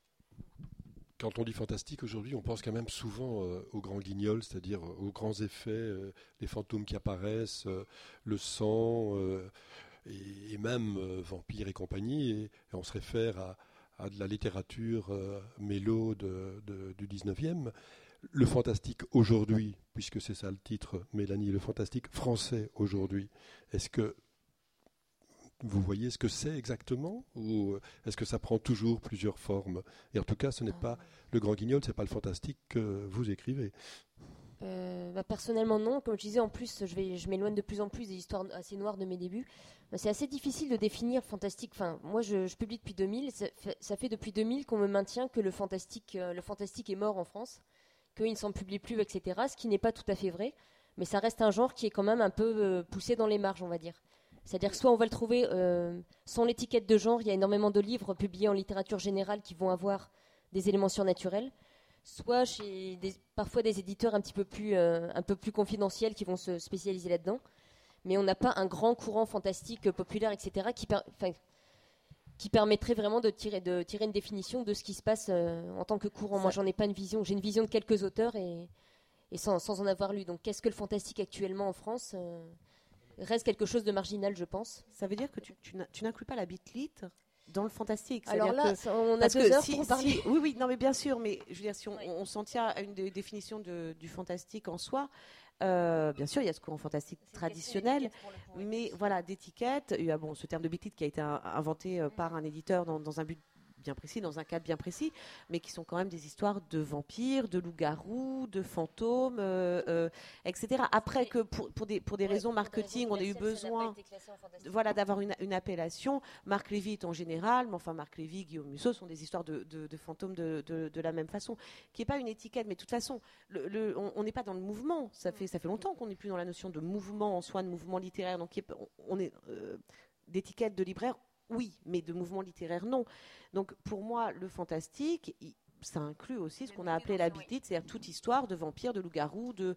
Quand on dit fantastique aujourd'hui, on pense quand même souvent euh, aux grands guignols, c'est-à-dire euh, aux grands effets, euh, les fantômes qui apparaissent, euh, le sang, euh, et, et même euh, vampires et compagnie. Et, et on se réfère à, à de la littérature euh, mélo de, de, du dix-neuvième. Le fantastique aujourd'hui, puisque c'est ça le titre, Mélanie, le fantastique français aujourd'hui, est-ce que vous voyez ce que c'est exactement, ou est-ce que ça prend toujours plusieurs formes? Et en tout cas, ce n'est pas le grand guignol, c'est pas le fantastique que vous écrivez. Euh, bah, personnellement non, comme je disais, en plus je, vais, je m'éloigne de plus en plus des histoires assez noires de mes débuts. Bah, c'est assez difficile de définir fantastique. Enfin, moi je, je publie depuis deux mille, ça fait, ça fait depuis deux mille qu'on me maintient que le fantastique, euh, le fantastique est mort en France, qu'il ne s'en publie plus, et cetera. Ce qui n'est pas tout à fait vrai, mais ça reste un genre qui est quand même un peu euh, poussé dans les marges, on va dire. C'est-à-dire que soit on va le trouver euh, sans l'étiquette de genre, il y a énormément de livres publiés en littérature générale qui vont avoir des éléments surnaturels, soit chez des, parfois des éditeurs un petit peu plus, euh, un peu plus confidentiels qui vont se spécialiser là-dedans. Mais on n'a pas un grand courant fantastique, euh, populaire, et cetera, qui, per, qui permettrait vraiment de tirer, de tirer une définition de ce qui se passe euh, en tant que courant. Ça. Moi, j'en ai pas une vision. J'ai une vision de quelques auteurs et, et sans, sans en avoir lu. Donc, qu'est-ce que le fantastique actuellement en France euh, reste quelque chose de marginal, je pense. Ça veut dire que tu, tu, tu n'inclus pas la bitlit dans le fantastique. Alors là, que, ça, on a deux heures si, pour parler. Si, oui, oui, non, mais bien sûr, mais je veux dire, si on, ouais. on s'en tient à une des définitions de, du fantastique en soi, euh, bien sûr, il y a ce courant fantastique c'est traditionnel, mais voilà, d'étiquette. Il y a bon, ce terme de bitlit qui a été un, inventé euh, par un éditeur dans, dans un but bien précis, dans un cadre bien précis, mais qui sont quand même des histoires de vampires, de loups-garous, de fantômes, euh, euh, et cetera. Après que pour, pour des, pour des ouais, raisons marketing, on a eu besoin voilà, d'avoir une, une appellation. Marc Lévy en général, mais enfin Marc Lévy, Guillaume Musso sont des histoires de, de, de fantômes de, de, de la même façon, qui n'est pas une étiquette, mais de toute façon, le, le, on n'est pas dans le mouvement. Ça fait, ça fait longtemps qu'on n'est plus dans la notion de mouvement en soi, de mouvement littéraire. Donc on, on est euh, d'étiquette de libraire. Oui, mais de mouvement littéraire, non. Donc, pour moi, le fantastique, il, ça inclut aussi ce qu'on a appelé la beat lit, c'est-à-dire toute histoire de vampires, de loups-garous, de,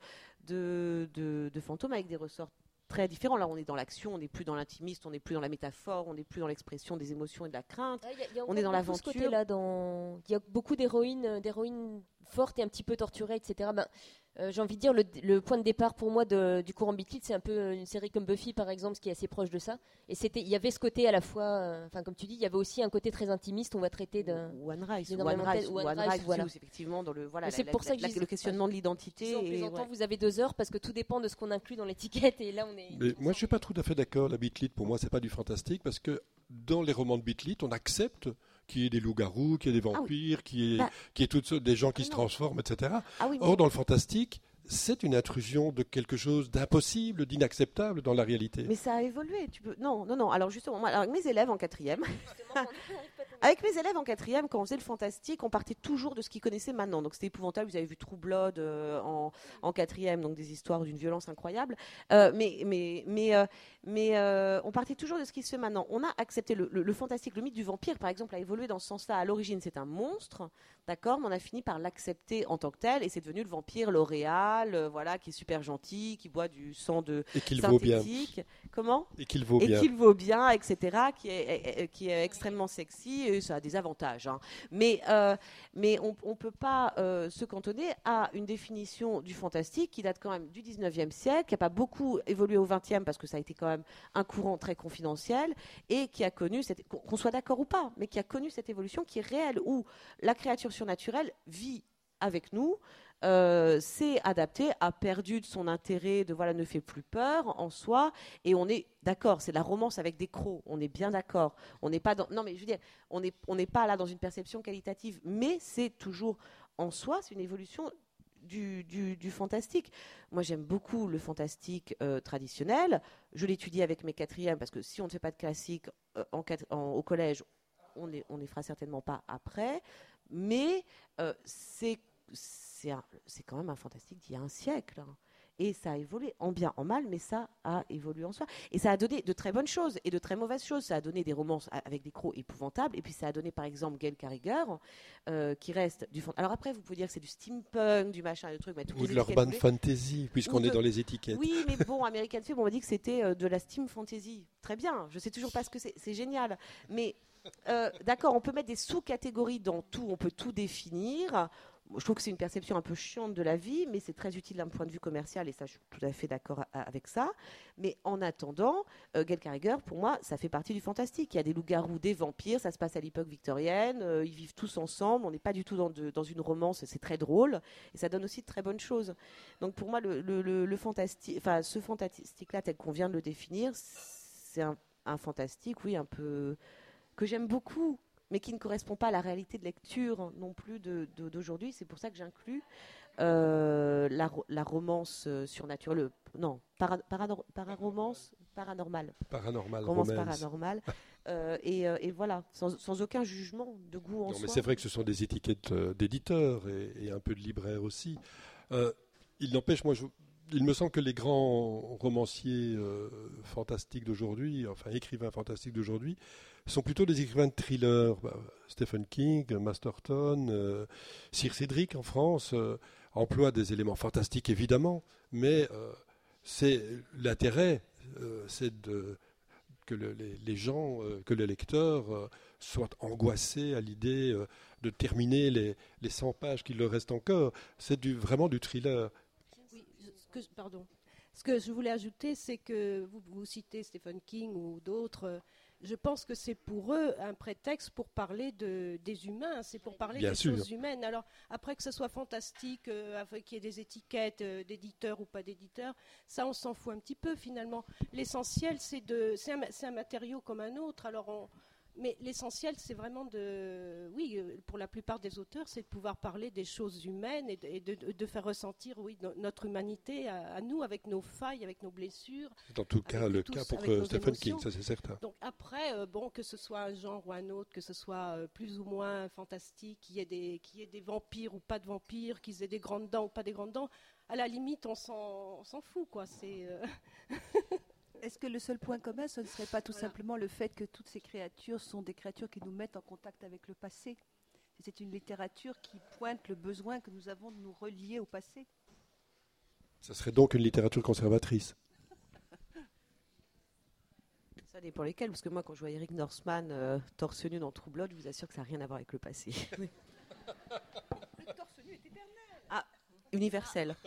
de, de, de fantômes avec des ressorts très différents. Là, on est dans l'action, on n'est plus dans l'intimiste, on n'est plus dans la métaphore, on n'est plus dans l'expression des émotions et de la crainte. Ah, y a- y a On est dans encore beaucoup ce l'aventure. côté-là, dans... Il y a beaucoup d'héroïnes, euh, d'héroïnes fortes et un petit peu torturées, et cetera. Ben, euh, j'ai envie de dire, le, le point de départ pour moi de- du courant beat lit, c'est un peu une série comme Buffy, par exemple, ce qui est assez proche de ça. Et c'était, il y avait ce côté à la fois, euh, enfin, comme tu dis, il y avait aussi un côté très intimiste. On va traiter de. Ou One Rise, Mais ou dans One la Rise, tête- ou One One Rise, Rise, voilà. où c'est effectivement dans le voilà Mais la- c'est la- pour ça que la- je dis- le questionnement de l'identité. En et, plaisantant, ouais. vous avez deux heures parce que tout dépend de ce qu'on inclut dans l'étiquette. Et là, on est. Mais moi, je suis pas tout à fait d'accord. La beat lit, pour moi, c'est pas du fantastique parce que dans les romans de beat lit, on accepte qu'il y ait des loups-garous, qu'il y ait des Ah oui. vampires, qu'il y ait, Bah. qu'il y ait toutes sortes- des gens qui Ah se non. transforment, et cetera. Ah oui, mais- Or, dans le fantastique, c'est une intrusion de quelque chose d'impossible, d'inacceptable dans la réalité. Mais ça a évolué. Tu peux... Non, non, non. Alors justement, moi, alors, avec mes élèves en quatrième, Justement, on n'arrive pas à tomber. avec mes élèves en quatrième, quand on faisait le fantastique, on partait toujours de ce qu'ils connaissaient maintenant. Donc c'était épouvantable. Vous avez vu True Blood euh, en, en quatrième, donc des histoires d'une violence incroyable. Euh, mais mais mais euh, mais euh, on partait toujours de ce qui se fait maintenant. On a accepté le, le- le fantastique, le mythe du vampire, par exemple, a évolué dans ce sens-là. À l'origine, c'est un monstre, d'accord, mais on a fini par l'accepter en tant que tel, et c'est devenu le vampire L'Oréal, euh, voilà, qui est super gentil, qui boit du sang de Et qu'il vaut bien. synthétique. Comment? Et qu'il vaut et bien. qu'il vaut bien, et cetera, qui est, est- est- qui est extrêmement sexy, et ça a des avantages. hein. Mais, euh, mais on ne peut pas euh, se cantonner à une définition du fantastique qui date quand même du dix-neuvième siècle, qui n'a pas beaucoup évolué au vingtième, parce que ça a été quand même un courant très confidentiel, et qui a connu, cette, qu'on qu'on soit d'accord ou pas, mais qui a connu cette évolution qui est réelle, où la créature surnaturelle vit avec nous, euh, s'est adapté, a perdu de son intérêt, de voilà, ne fait plus peur en soi, et on est d'accord, c'est la romance avec des crocs, on est bien d'accord, on n'est pas dans, non mais je veux dire, on n'est on n'est pas là dans une perception qualitative, mais c'est toujours en soi, c'est une évolution du, du, du fantastique. Moi j'aime beaucoup le fantastique euh, traditionnel, je l'étudie avec mes quatrièmes, parce que si on ne fait pas de classique euh, en, quat- en- au collège, on ne on les fera certainement pas après, mais euh, c'est c'est un- c'est quand même un fantastique d'il y a un siècle. hein. Et ça a évolué, en bien, en mal, mais ça a évolué en soi. Et ça a donné de très bonnes choses et de très mauvaises choses. Ça a donné des romances a- avec des crocs épouvantables. Et puis ça a donné, par exemple, Gail Carriger, euh, qui reste du fant- Alors après, vous pouvez dire que c'est du steampunk, du machin, du truc. Mais toutes Ou les de étiquettes l'urban que vous fantasy, puisqu'on Ou est de- dans les étiquettes. voulez. Oui, mais bon, American Film, on m'a dit que c'était euh, de la steam fantasy. Très bien, je sais toujours pas ce que c'est. C'est génial. Mais euh, d'accord, on peut mettre des sous-catégories dans tout, on peut tout définir. Je trouve que c'est une perception un peu chiante de la vie, mais c'est très utile d'un point de vue commercial, et ça, je suis tout à fait d'accord a- avec ça. Mais en attendant, euh, Gail Carriger, pour moi, ça fait partie du fantastique. Il y a des loups-garous, des vampires, ça se passe à l'époque victorienne, euh, ils vivent tous ensemble, on n'est pas du tout dans, de- dans une romance, c'est très drôle, et ça donne aussi de très bonnes choses. Donc pour moi, le, le, le, le fantastique, enfin, ce fantastique-là, tel qu'on vient de le définir, c'est un, un fantastique, oui, un peu que j'aime beaucoup, mais qui ne correspond pas à la réalité de lecture non plus de- de- d'aujourd'hui. C'est pour ça que j'inclus euh, la, ro- la romance euh, surnaturelle, le- non, para, paranor- pararomance, paranormale, Paranormal, romance romance. paranormale, euh, et, euh, et voilà, sans, sans aucun jugement de goût en Non, soi. mais c'est vrai que ce sont des étiquettes euh, d'éditeurs et, et un peu de libraires aussi. Euh, il n'empêche, moi, je- il me semble que les grands romanciers euh, fantastiques d'aujourd'hui, enfin écrivains fantastiques d'aujourd'hui, sont plutôt des écrivains de thrillers. Bah, Stephen King, Masterton, euh, Sir Cédric en France euh, emploient des éléments fantastiques évidemment, mais euh, c'est l'intérêt, euh, c'est de que le- les, les gens, euh, que le lecteur euh, soit angoissé à l'idée euh, de terminer les, les cent pages qu'il leur reste encore. C'est du, vraiment du thriller. Oui, je- ce que, je- pardon. Ce que je voulais ajouter, c'est que vous, vous citez Stephen King ou d'autres. euh, Je pense que c'est pour eux un prétexte pour parler de, des humains, c'est pour parler Bien des sûr. choses humaines. Alors, après que ce soit fantastique, euh, avec qu'il y ait des étiquettes euh, d'éditeurs ou pas d'éditeurs, ça, on s'en fout un petit peu finalement. L'essentiel, c'est de, c'est un, c'est un matériau comme un autre. Alors, on, mais l'essentiel, c'est vraiment de, oui, euh, pour la plupart des auteurs, c'est de pouvoir parler des choses humaines et de, et de- de faire ressentir, oui, no- notre humanité à, à nous, avec nos failles, avec nos blessures. C'est en tout cas Avec le tous- cas pour avec euh, nos Stephen émotions. King, ça c'est certain. Donc après, euh, bon, que ce soit un genre ou un autre, que ce soit euh, plus ou moins fantastique, qu'il y ait des, qu'il y ait des vampires ou pas de vampires, qu'ils aient des grandes dents ou pas des grandes dents, à la limite, on s'en, on s'en fout, quoi. C'est, euh, Est-ce que le seul point commun, ce ne serait pas tout Voilà. simplement le fait que toutes ces créatures sont des créatures qui nous mettent en contact avec le passé? C'est une littérature qui pointe le besoin que nous avons de nous relier au passé. Ça serait donc une littérature conservatrice. Ça dépend lesquels, parce que moi, quand je vois Eric Northman euh, torse nu dans True Blood, je vous assure que ça n'a rien à voir avec le passé. Le torse nu est éternel. Ah, universel.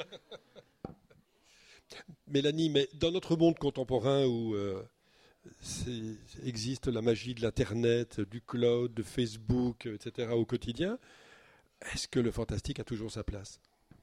Mélanie, mais dans notre monde contemporain où euh, c'est, existe la magie de l'Internet, du cloud, de Facebook, et cetera au quotidien, est-ce que le fantastique a toujours sa place ?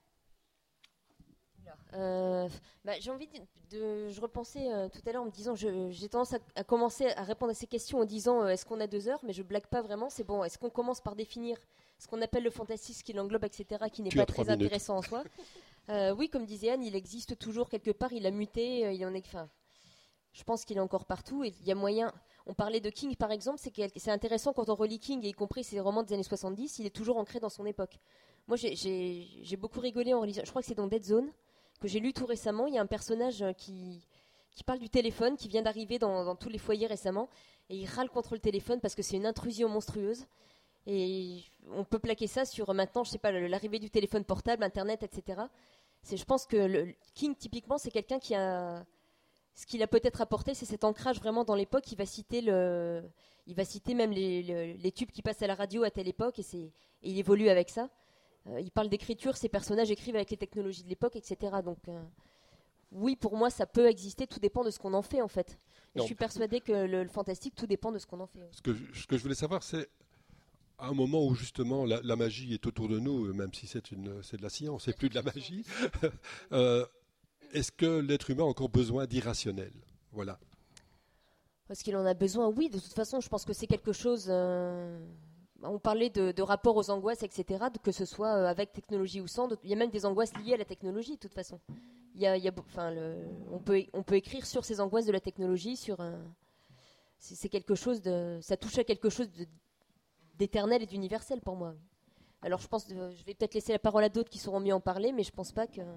Euh, bah, j'ai envie de, de je repensais euh, tout à l'heure en me disant, je, j'ai tendance à, à commencer à répondre à ces questions en disant euh, est-ce qu'on a deux heures, mais je blague pas vraiment. C'est bon. Est-ce qu'on commence par définir ce qu'on appelle le fantastique, ce qui l'englobe, et cetera, qui n'est Tu as pas trois très minutes. intéressant en soi. Euh, oui, comme disait Anne, il existe toujours quelque part. Il a muté. euh, il en est. Enfin, je pense qu'il est encore partout. Et il y a moyen. On parlait de King par exemple. C'est, quel- c'est intéressant quand on relit King, et y compris ses romans des années soixante-dix. Il est toujours ancré dans son époque. Moi, j'ai, j'ai, j'ai beaucoup rigolé en relisant. Je crois que c'est dans Dead Zone, que j'ai lu tout récemment. Il y a un personnage euh, qui, qui parle du téléphone, qui vient d'arriver dans, dans tous les foyers récemment, et il râle contre le téléphone parce que c'est une intrusion monstrueuse. Et on peut plaquer ça sur euh, maintenant, je sais pas, le- l'arrivée du téléphone portable, Internet, et cetera. C'est, je pense que le King, typiquement, c'est quelqu'un qui a... Ce qu'il a peut-être apporté, c'est cet ancrage vraiment dans l'époque. Il va citer, le... il va citer même les, les, les tubes qui passent à la radio à telle époque, et, c'est... et il évolue avec ça. Euh, il parle d'écriture, ces personnages écrivent avec les technologies de l'époque, et cetera. Donc, euh, oui, pour moi, ça peut exister, tout dépend de ce qu'on en fait, en fait. Et je suis persuadée que le, le fantastique, tout dépend de ce qu'on en fait. Ouais. Ce que, je- ce que je voulais savoir, c'est à un moment où justement la, la magie est autour de nous, même si c'est, une, c'est de la science, c'est plus de la magie, euh, est-ce que l'être humain a encore besoin d'irrationnel ? Voilà. Est-ce qu'il en a besoin ? Oui, de toute façon, je pense que c'est quelque chose... euh, On parlait de, de rapport aux angoisses, et cetera, que ce soit euh, avec technologie ou sans. Il y a même des angoisses liées à la technologie, de toute façon. Il y a, il y a, enfin, le, on, peut, on peut écrire sur ces angoisses de la technologie, sur un, c'est, c'est quelque chose de, ça touche à quelque chose de, d'éternel et d'universel pour moi. Alors je pense, de, je vais peut-être laisser la parole à d'autres qui sauront mieux en parler, mais je pense pas que.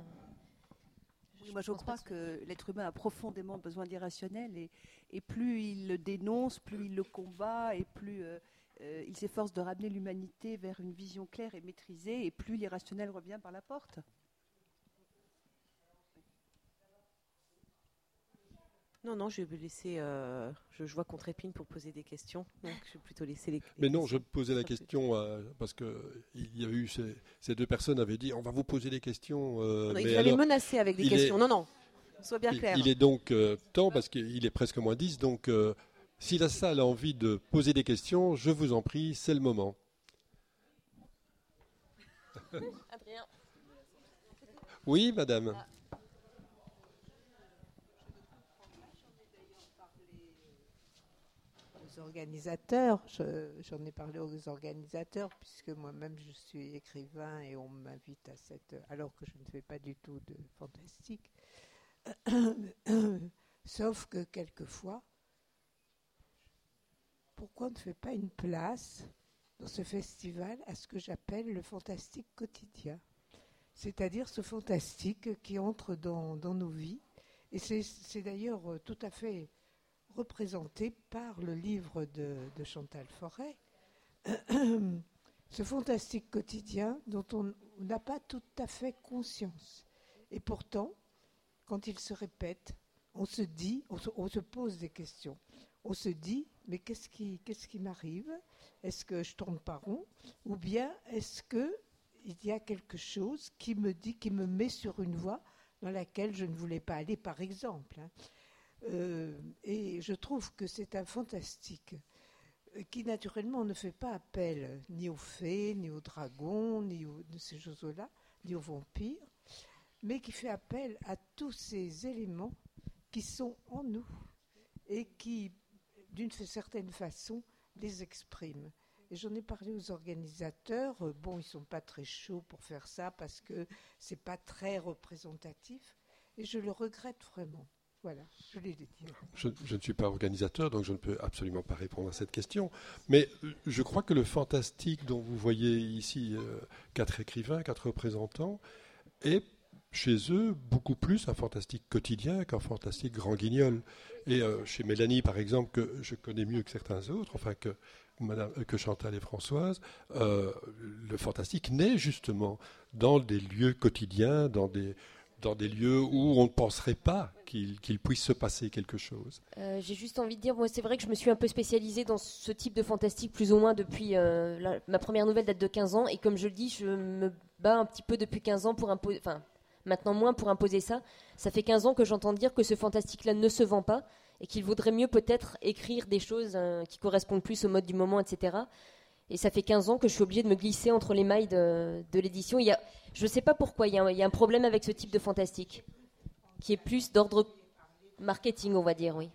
Oui, moi, je crois que l'être humain a profondément besoin d'irrationnel, et, et plus il le dénonce, plus il le combat, et plus euh, euh, il s'efforce de ramener l'humanité vers une vision claire et maîtrisée, et plus l'irrationnel revient par la porte. Non, non, je vais laisser. Euh, je, je vois qu'on trépigne pour poser des questions, donc je vais plutôt laisser les. Mais non, je posais la question euh, parce que il y a eu ces, ces deux personnes avaient dit on va vous poser des questions. Euh, Non, il mais fallait alors, menacer avec des il questions. est- Non, non, sois bien il, clair. il est donc euh, temps parce qu'il est presque moins dix, donc euh, si la salle a envie de poser des questions, je vous en prie, c'est le moment. Adrien. Oui, madame. Aux organisateurs, je- j'en ai parlé aux organisateurs puisque moi-même je suis écrivain et on m'invite à cette, alors que je ne fais pas du tout de fantastique. Sauf que quelquefois, pourquoi on ne fait pas une place dans ce festival à ce que j'appelle le fantastique quotidien, c'est-à-dire ce fantastique qui entre dans, dans nos vies, et c'est, c'est d'ailleurs tout à fait représenté par le livre de, de Chantal Forêt, ce fantastique quotidien dont on n'a pas tout à fait conscience. Et pourtant, quand il se répète, on se dit, on se, on se pose des questions. On se dit, mais qu'est-ce qui, qu'est-ce qui m'arrive ? Est-ce que je tourne pas rond ? Ou bien est-ce qu'il y a quelque chose qui me dit, qui me met sur une voie dans laquelle je ne voulais pas aller, par exemple, hein. Euh, et je trouve que c'est un fantastique euh, qui naturellement ne fait pas appel ni aux fées, ni aux dragons, ni aux, de ces choses-là, ni aux vampires, mais qui fait appel à tous ces éléments qui sont en nous et qui, d'une certaine façon, les expriment. Et j'en ai parlé aux organisateurs. Euh, bon, ils ne sont pas très chauds pour faire ça parce que ce n'est pas très représentatif. Et je le regrette vraiment. Voilà, je l'ai dit. Je, je ne suis pas organisateur, donc je ne peux absolument pas répondre à cette question. Mais euh, je crois que le fantastique dont vous voyez ici euh, quatre écrivains, quatre représentants, est chez eux beaucoup plus un fantastique quotidien qu'un fantastique grand guignol. Et euh, chez Mélanie, par exemple, que je connais mieux que certains autres, enfin que Madame, que Chantal et Françoise, euh, le fantastique naît justement dans des lieux quotidiens, dans des, dans des lieux où on ne penserait pas qu'il, qu'il puisse se passer quelque chose. Euh, j'ai juste envie de dire, moi c'est vrai que je me suis un peu spécialisée dans ce type de fantastique plus ou moins depuis euh, la, ma première nouvelle date de quinze ans, et comme je le dis, je me bats un petit peu depuis quinze ans pour imposer, enfin maintenant moins pour imposer ça. Ça fait quinze ans que j'entends dire que ce fantastique-là ne se vend pas et qu'il vaudrait mieux peut-être écrire des choses euh, qui correspondent plus au mode du moment, et cetera. Et ça fait quinze ans que je suis obligée de me glisser entre les mailles de, de l'édition. Il y a, je ne sais pas pourquoi, il y, a un, il y a un problème avec ce type de fantastique, qui est plus d'ordre marketing, on va dire, oui.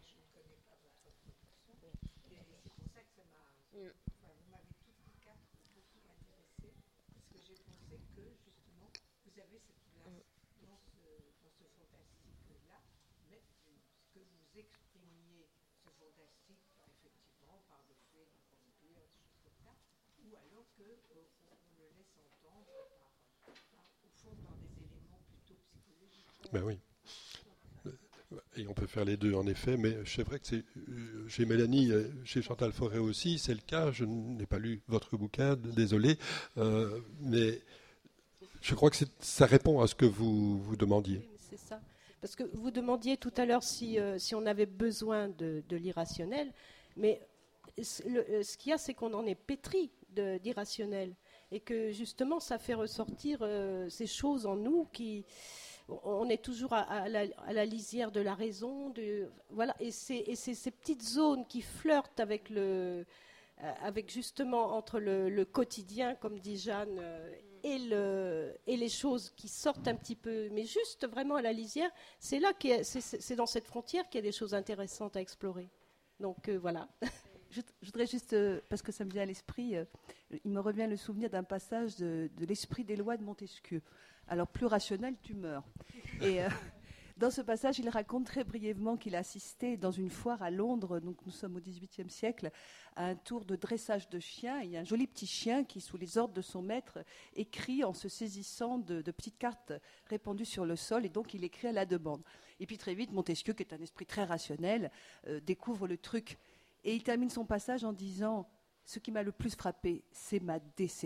Ben oui. Et on peut faire les deux en effet, mais c'est vrai que c'est, euh, chez Mélanie, euh, chez Chantal Forêt aussi, c'est le cas. Je n'ai pas lu votre bouquin, désolé, euh, mais je crois que c'est, ça répond à ce que vous, vous demandiez. Oui, c'est ça. Parce que vous demandiez tout à l'heure si, euh, si on avait besoin de, de l'irrationnel, mais le, ce qu'il y a, c'est qu'on en est pétri de, d'irrationnel, et que justement, ça fait ressortir euh, ces choses en nous qui... On est toujours à, à, la, à la lisière de la raison, de, voilà, et c'est, et c'est ces petites zones qui flirtent avec, le, avec justement entre le, le quotidien, comme dit Jeanne, et, le, et les choses qui sortent un petit peu, mais juste vraiment à la lisière. C'est là qu'il y a, c'est, c'est dans cette frontière qu'il y a des choses intéressantes à explorer. Donc euh, voilà. Je, je voudrais juste, euh, parce que ça me vient à l'esprit, euh, il me revient le souvenir d'un passage de, de l'Esprit des lois de Montesquieu. Alors, plus rationnel, tu meurs. Et euh, dans ce passage, il raconte très brièvement qu'il a assisté dans une foire à Londres, donc nous sommes au dix-huitième siècle, à un tour de dressage de chiens. Il y a un joli petit chien qui, sous les ordres de son maître, écrit en se saisissant de, de petites cartes répandues sur le sol, et donc il écrit à la demande. Et puis très vite, Montesquieu, qui est un esprit très rationnel, euh, découvre le truc. Et il termine son passage en disant « Ce qui m'a le plus frappé, c'est ma déception ».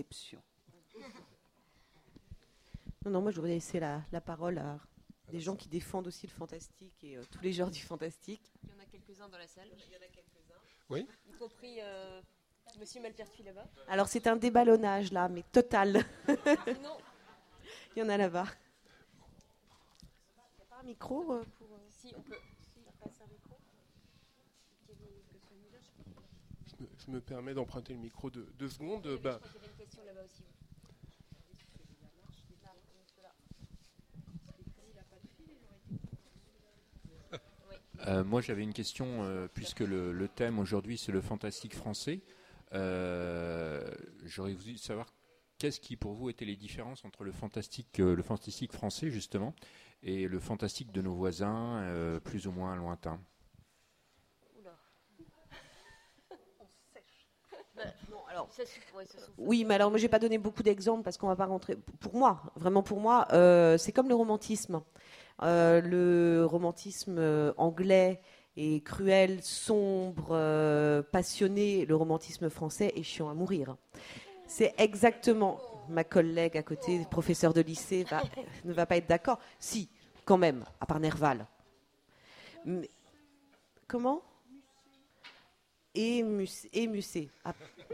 Non, non, moi je voudrais laisser la, la parole à des gens qui défendent aussi le fantastique et euh, tous les genres du fantastique. Il y en a quelques-uns dans la salle. Il y en a quelques-uns. Oui. Y compris euh, Monsieur Malpertuis là-bas. Alors c'est un déballonnage là, mais total. Sinon, il y en a là-bas. Il n'y a pas un micro euh, pour... Euh, si, on peut... passer un micro. Je me, je me permets d'emprunter le micro de deux secondes. Je bah, crois qu'il y avait une question là-bas aussi. Euh, moi, j'avais une question, euh, puisque le, le thème aujourd'hui, c'est le fantastique français. Euh, j'aurais voulu savoir qu'est-ce qui, pour vous, étaient les différences entre le fantastique, euh, le fantastique français, justement, et le fantastique de nos voisins, euh, plus ou moins lointains. Non, alors, oui, mais alors moi, je n'ai pas donné beaucoup d'exemples parce qu'on ne va pas rentrer. Pour moi, vraiment pour moi, euh, c'est comme le romantisme. Euh, le romantisme euh, anglais est cruel, sombre, euh, passionné. Le romantisme français est chiant à mourir. C'est exactement... Ma collègue à côté, professeur de lycée, va, ne va pas être d'accord. Si, quand même, à part Nerval. Mais, comment ? Et, mus, et Musset. À,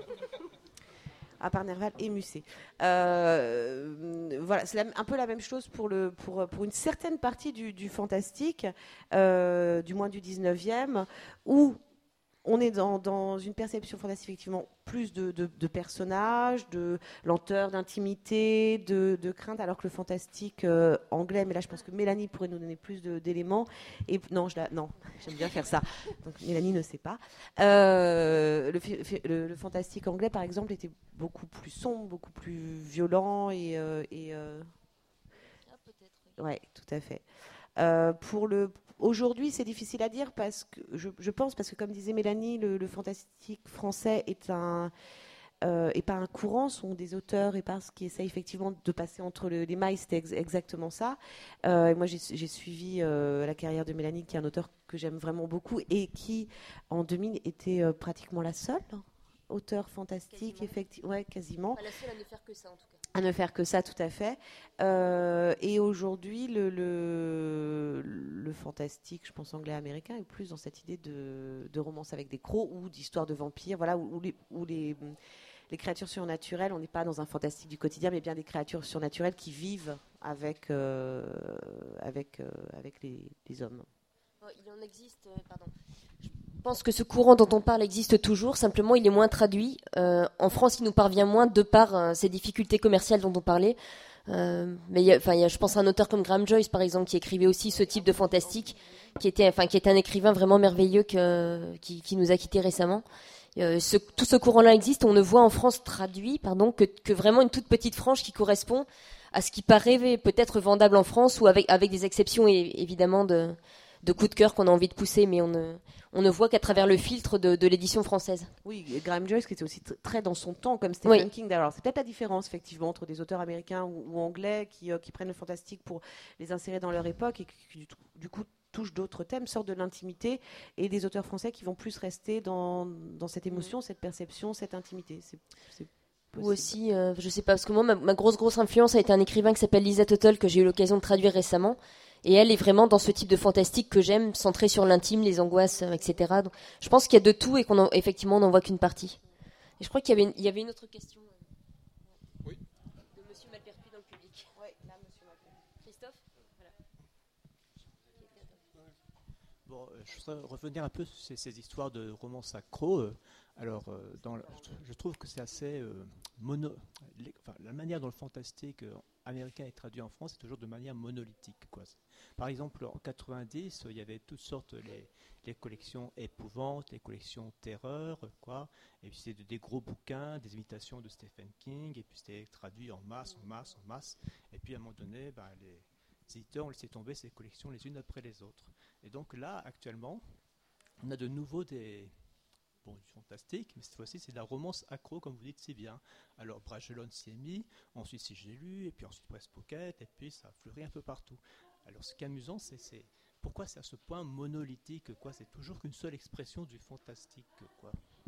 à part Nerval et Musset. Euh, voilà, c'est la, un peu la même chose pour, le, pour, pour une certaine partie du, du fantastique, euh, du moins du dix-neuvième, où on est dans, dans une perception fantastique, effectivement, plus de, de, de personnages, de lenteur, d'intimité, de, de crainte, alors que le fantastique euh, anglais, mais là je pense que Mélanie pourrait nous donner plus de, d'éléments. Et non, je la, non, j'aime bien faire ça. Donc Mélanie ne sait pas. Euh, le, le, le fantastique anglais, par exemple, était beaucoup plus sombre, beaucoup plus violent et... Euh, et euh... Ah, peut-être. Oui. Ouais, tout à fait. Euh, pour le Aujourd'hui, c'est difficile à dire parce que je, je pense parce que comme disait Mélanie, le, le fantastique français est un euh, est pas un courant, sont des auteurs et parce qui essayent effectivement de passer entre le, les mailles, c'était ex- exactement ça. Euh, et moi, j'ai, j'ai suivi euh, la carrière de Mélanie, qui est un auteur que j'aime vraiment beaucoup et qui en deux mille était euh, pratiquement la seule auteur fantastique, effectivement, ouais, quasiment. Pas la seule à ne faire que ça, en tout cas. À ne faire que ça, tout à fait. Euh, et aujourd'hui, le, le, le fantastique, je pense anglais-américain, est plus dans cette idée de, de romance avec des crocs ou d'histoire de vampires, voilà, où, où les, où les, les créatures surnaturelles, on n'est pas dans un fantastique du quotidien, mais bien des créatures surnaturelles qui vivent avec, euh, avec, euh, avec les, les hommes. Il en existe, euh, pardon. Je pense que ce courant dont on parle existe toujours, simplement il est moins traduit. Euh, en France, il nous parvient moins de par euh, ces difficultés commerciales dont on parlait. Euh, mais y a, y a, je pense à un auteur comme Graham Joyce, par exemple, qui écrivait aussi ce type de fantastique, qui était, enfin, qui était un écrivain vraiment merveilleux que, qui, qui nous a quittés récemment. Euh, ce, tout ce courant-là existe. On ne voit en France traduit, pardon, que, que vraiment une toute petite frange qui correspond à ce qui paraît peut-être vendable en France, ou avec, avec des exceptions et, évidemment de, de coups de cœur qu'on a envie de pousser, mais on ne on ne voit qu'à travers le filtre de, de l'édition française. Oui, et Graham Joyce qui était aussi t- très dans son temps, comme Stephen oui. King. Alors c'est peut-être la différence effectivement entre des auteurs américains ou, ou anglais qui, euh, qui prennent le fantastique pour les insérer dans leur époque et qui, qui du coup touchent d'autres thèmes, sortent de l'intimité, et des auteurs français qui vont plus rester dans, dans cette émotion, cette perception, cette intimité. C'est, c'est Ou aussi, euh, je sais pas, parce que moi, ma, ma grosse grosse influence a été un écrivain qui s'appelle Lisa Tuttle, que j'ai eu l'occasion de traduire récemment. Et elle est vraiment dans ce type de fantastique que j'aime, centré sur l'intime, les angoisses, et cetera. Donc, je pense qu'il y a de tout et qu'on en, effectivement, on n'en voit qu'une partie. Et je crois qu'il y avait une, il y avait une autre question. Oui. De Monsieur Malpertuis dans le public. Oui, là, Monsieur Malpertuis. Christophe, voilà. Bon, euh, je voudrais revenir un peu sur ces, ces histoires de romance accro. Euh, alors, euh, dans le, je trouve que c'est assez euh, mono. Les, enfin, la manière dont le fantastique euh, américain est traduit en France est toujours de manière monolithique, quoi. Par exemple, en quatre-vingt-dix, il y avait toutes sortes les, les collections épouvantes, les collections terreur, quoi. Et puis c'était des gros bouquins, des imitations de Stephen King, et puis c'était traduit en masse, en masse, en masse. Et puis à un moment donné, ben, les éditeurs ont laissé tomber ces collections les unes après les autres. Et donc là, actuellement, on a de nouveau des bon, du fantastique, mais cette fois-ci c'est de la romance accro, comme vous dites si bien. Alors Bragelonne s'y est mis, ensuite si j'ai lu, et puis ensuite Presse Pocket, et puis ça a fleuri un peu partout. Alors ce qui est amusant, c'est, c'est pourquoi c'est à ce point monolithique, quoi. C'est toujours qu'une seule expression du fantastique, quoi.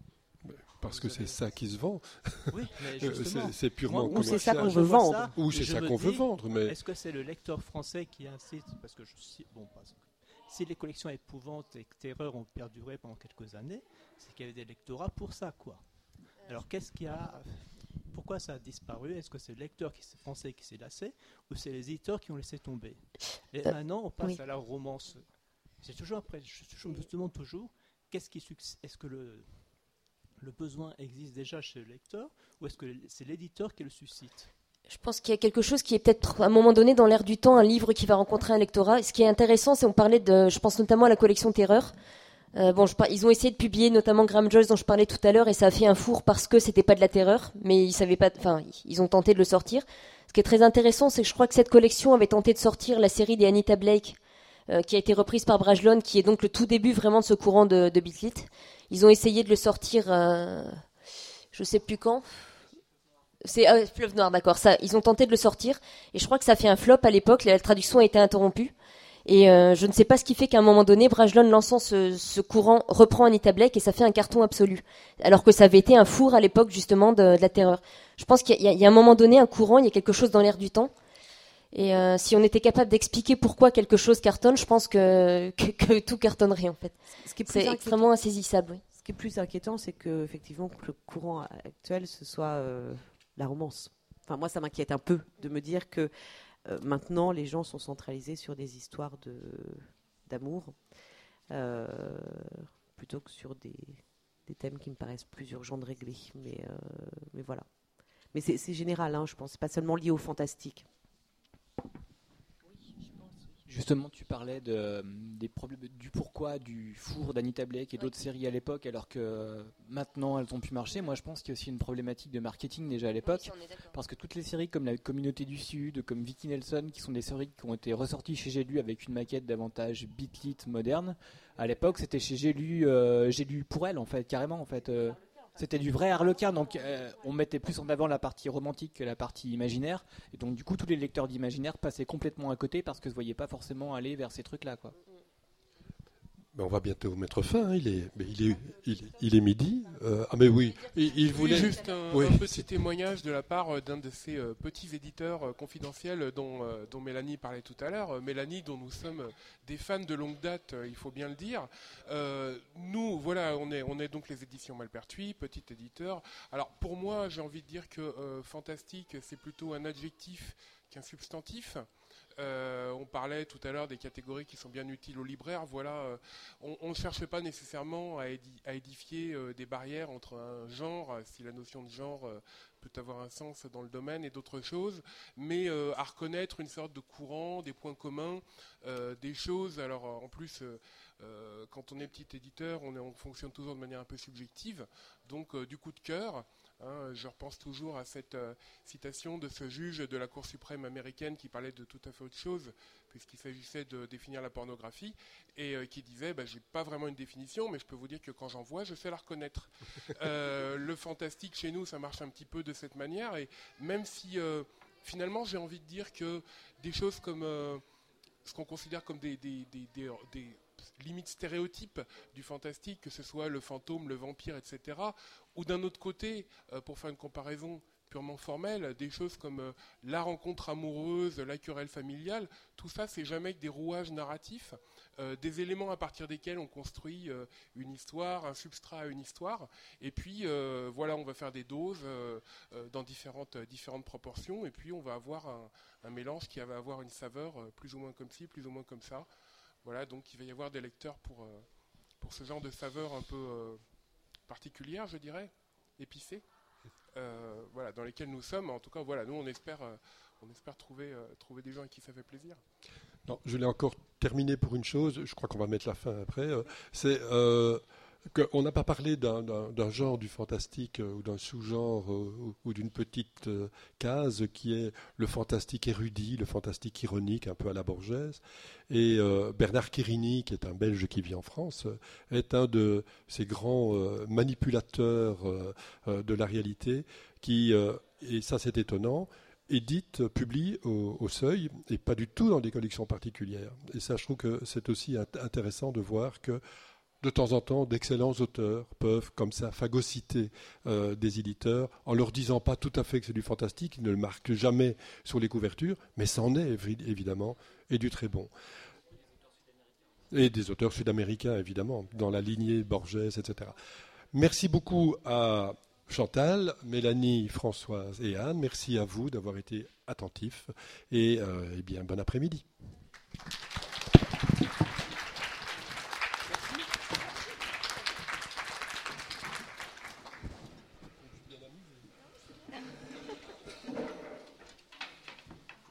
Parce que c'est ça qui se vend. Oui, mais justement, c'est, c'est purement moi, ou c'est ça qu'on commercial. veut vendre. Ça, Ou c'est ça qu'on dis, veut vendre. Mais est-ce que c'est le lecteur français qui insiste, parce que je bon, parce que si les collections épouvantes et terreur ont perduré pendant quelques années, c'est qu'il y avait des lectorats pour ça, quoi. Alors qu'est-ce qu'il y a? Pourquoi ça a disparu? Est-ce que c'est le lecteur qui, français qui s'est lassé, ou c'est les éditeurs qui ont laissé tomber? Et euh, maintenant, on passe oui. à la romance. C'est toujours après, je, je me demande toujours, qu'est-ce qui est-ce que le le besoin existe déjà chez le lecteur, ou est-ce que c'est l'éditeur qui le suscite? Je pense qu'il y a quelque chose qui est peut-être à un moment donné dans l'air du temps, un livre qui va rencontrer un lectorat. Ce qui est intéressant, c'est on parlait de, je pense notamment à la collection Terreur. Euh, bon, je, ils ont essayé de publier notamment Graham Joyce dont je parlais tout à l'heure, et ça a fait un four parce que c'était pas de la terreur, mais ils savaient pas, enfin, ils ont tenté de le sortir. Ce qui est très intéressant, c'est que je crois que cette collection avait tenté de sortir la série des Anita Blake, euh, qui a été reprise par Bragelonne, qui est donc le tout début vraiment de ce courant de, de Beat Lit. Ils ont essayé de le sortir, euh, je sais plus quand. C'est euh, Fleuve Noir, d'accord. Ça, ils ont tenté de le sortir, et je crois que ça a fait un flop à l'époque. La traduction a été interrompue. Et euh, je ne sais pas ce qui fait qu'à un moment donné, Bragelonne, lançant ce, ce courant, reprend Anita Blake et ça fait un carton absolu. Alors que ça avait été un four à l'époque, justement, de, de la terreur. Je pense qu'il y a, il y a un moment donné un courant, il y a quelque chose dans l'air du temps. Et euh, si on était capable d'expliquer pourquoi quelque chose cartonne, je pense que, que, que tout cartonnerait, en fait. Ce qui est plus c'est extrêmement insaisissable, oui. Ce qui est plus inquiétant, c'est que, effectivement, que le courant actuel, ce soit euh, la romance. Enfin, moi, ça m'inquiète un peu de me dire que Euh, maintenant, les gens sont centralisés sur des histoires de, d'amour euh, plutôt que sur des, des thèmes qui me paraissent plus urgents de régler. Mais, euh, mais voilà. Mais c'est, c'est général, hein, je pense. C'est pas seulement lié au fantastique. Justement, tu parlais de, des problèmes, du pourquoi du four d'Anita Blake et d'autres oui. séries à l'époque, alors que maintenant elles ont pu marcher. Moi, je pense qu'il y a aussi une problématique de marketing déjà à l'époque, oui, parce que toutes les séries comme La Communauté du Sud, comme Vicky Nelson, qui sont des séries qui ont été ressorties chez J'ai lu avec une maquette davantage beat lit moderne, à l'époque c'était chez J'ai lu, euh, J'ai lu pour elle en fait, carrément en fait. Euh, C'était du vrai Harlequin, donc euh, on mettait plus en avant la partie romantique que la partie imaginaire. Et donc du coup, tous les lecteurs d'imaginaire passaient complètement à côté parce que ne se voyaient pas forcément aller vers ces trucs-là, quoi. Ben, on va bientôt mettre fin. Hein. Il est, mais il est, il, il est midi. Euh, ah mais oui, il, il voulait. Oui, juste un, oui. un petit témoignage de la part d'un de ces euh, petits éditeurs euh, confidentiels dont, euh, dont Mélanie parlait tout à l'heure. Euh, Mélanie, dont nous sommes des fans de longue date, euh, il faut bien le dire. Euh, nous, voilà, on est, on est donc les éditions Malpertuis, petit éditeur. Alors pour moi, j'ai envie de dire que euh, fantastique, c'est plutôt un adjectif qu'un substantif. Euh, on parlait tout à l'heure des catégories qui sont bien utiles aux libraires. Voilà, euh, on ne cherche pas nécessairement à, édi- à édifier euh, des barrières entre un genre, si la notion de genre euh, peut avoir un sens dans le domaine, et d'autres choses, mais euh, à reconnaître une sorte de courant, des points communs, euh, des choses. Alors en plus, euh, euh, quand on est petit éditeur, on, est, on fonctionne toujours de manière un peu subjective, donc euh, du coup de cœur. Hein, je repense toujours à cette euh, citation de ce juge de la Cour suprême américaine qui parlait de tout à fait autre chose, puisqu'il s'agissait de définir la pornographie, et euh, qui disait bah, « j'ai pas vraiment une définition, mais je peux vous dire que quand j'en vois, je sais la reconnaître euh, ». Le fantastique, chez nous, ça marche un petit peu de cette manière, et même si, euh, finalement, j'ai envie de dire que des choses comme euh, ce qu'on considère comme des... des, des, des, des limite stéréotypes du fantastique, que ce soit le fantôme, le vampire, et cetera. Ou d'un autre côté, euh, pour faire une comparaison purement formelle, des choses comme euh, la rencontre amoureuse, la querelle familiale, tout ça, c'est jamais que des rouages narratifs, euh, des éléments à partir desquels on construit euh, une histoire, un substrat à une histoire. Et puis, euh, voilà, on va faire des doses euh, euh, dans différentes, euh, différentes proportions, et puis on va avoir un, un mélange qui va avoir une saveur euh, plus ou moins comme ci, plus ou moins comme ça. Voilà, donc il va y avoir des lecteurs pour, euh, pour ce genre de saveur un peu euh, particulière, je dirais, épicée, euh, voilà, dans lesquels nous sommes. En tout cas, voilà, nous on espère, euh, on espère trouver, euh, trouver des gens à qui ça fait plaisir. Non, je l'ai encore terminé pour une chose, je crois qu'on va mettre la fin après, euh, c'est euh, qu'on n'a pas parlé d'un, d'un, d'un genre du fantastique euh, ou d'un sous-genre euh, ou, ou d'une petite euh, case qui est le fantastique érudit, le fantastique ironique, un peu à la Borgès. Et euh, Bernard Querini, qui est un Belge qui vit en France, euh, est un de ces grands euh, manipulateurs euh, euh, de la réalité qui, euh, et ça c'est étonnant, édite, publie au, au Seuil, et pas du tout dans des collections particulières. Et ça, je trouve que c'est aussi int- intéressant de voir que de temps en temps, d'excellents auteurs peuvent, comme ça, phagocyter euh, des éditeurs en leur disant pas tout à fait que c'est du fantastique, ils ne le marquent jamais sur les couvertures, mais c'en est évidemment, et du très bon. Et des auteurs sud-américains, évidemment, dans la lignée Borges, et cetera. Merci beaucoup à Chantal, Mélanie, Françoise et Anne. Merci à vous d'avoir été attentifs, et euh, eh bien, bon après-midi.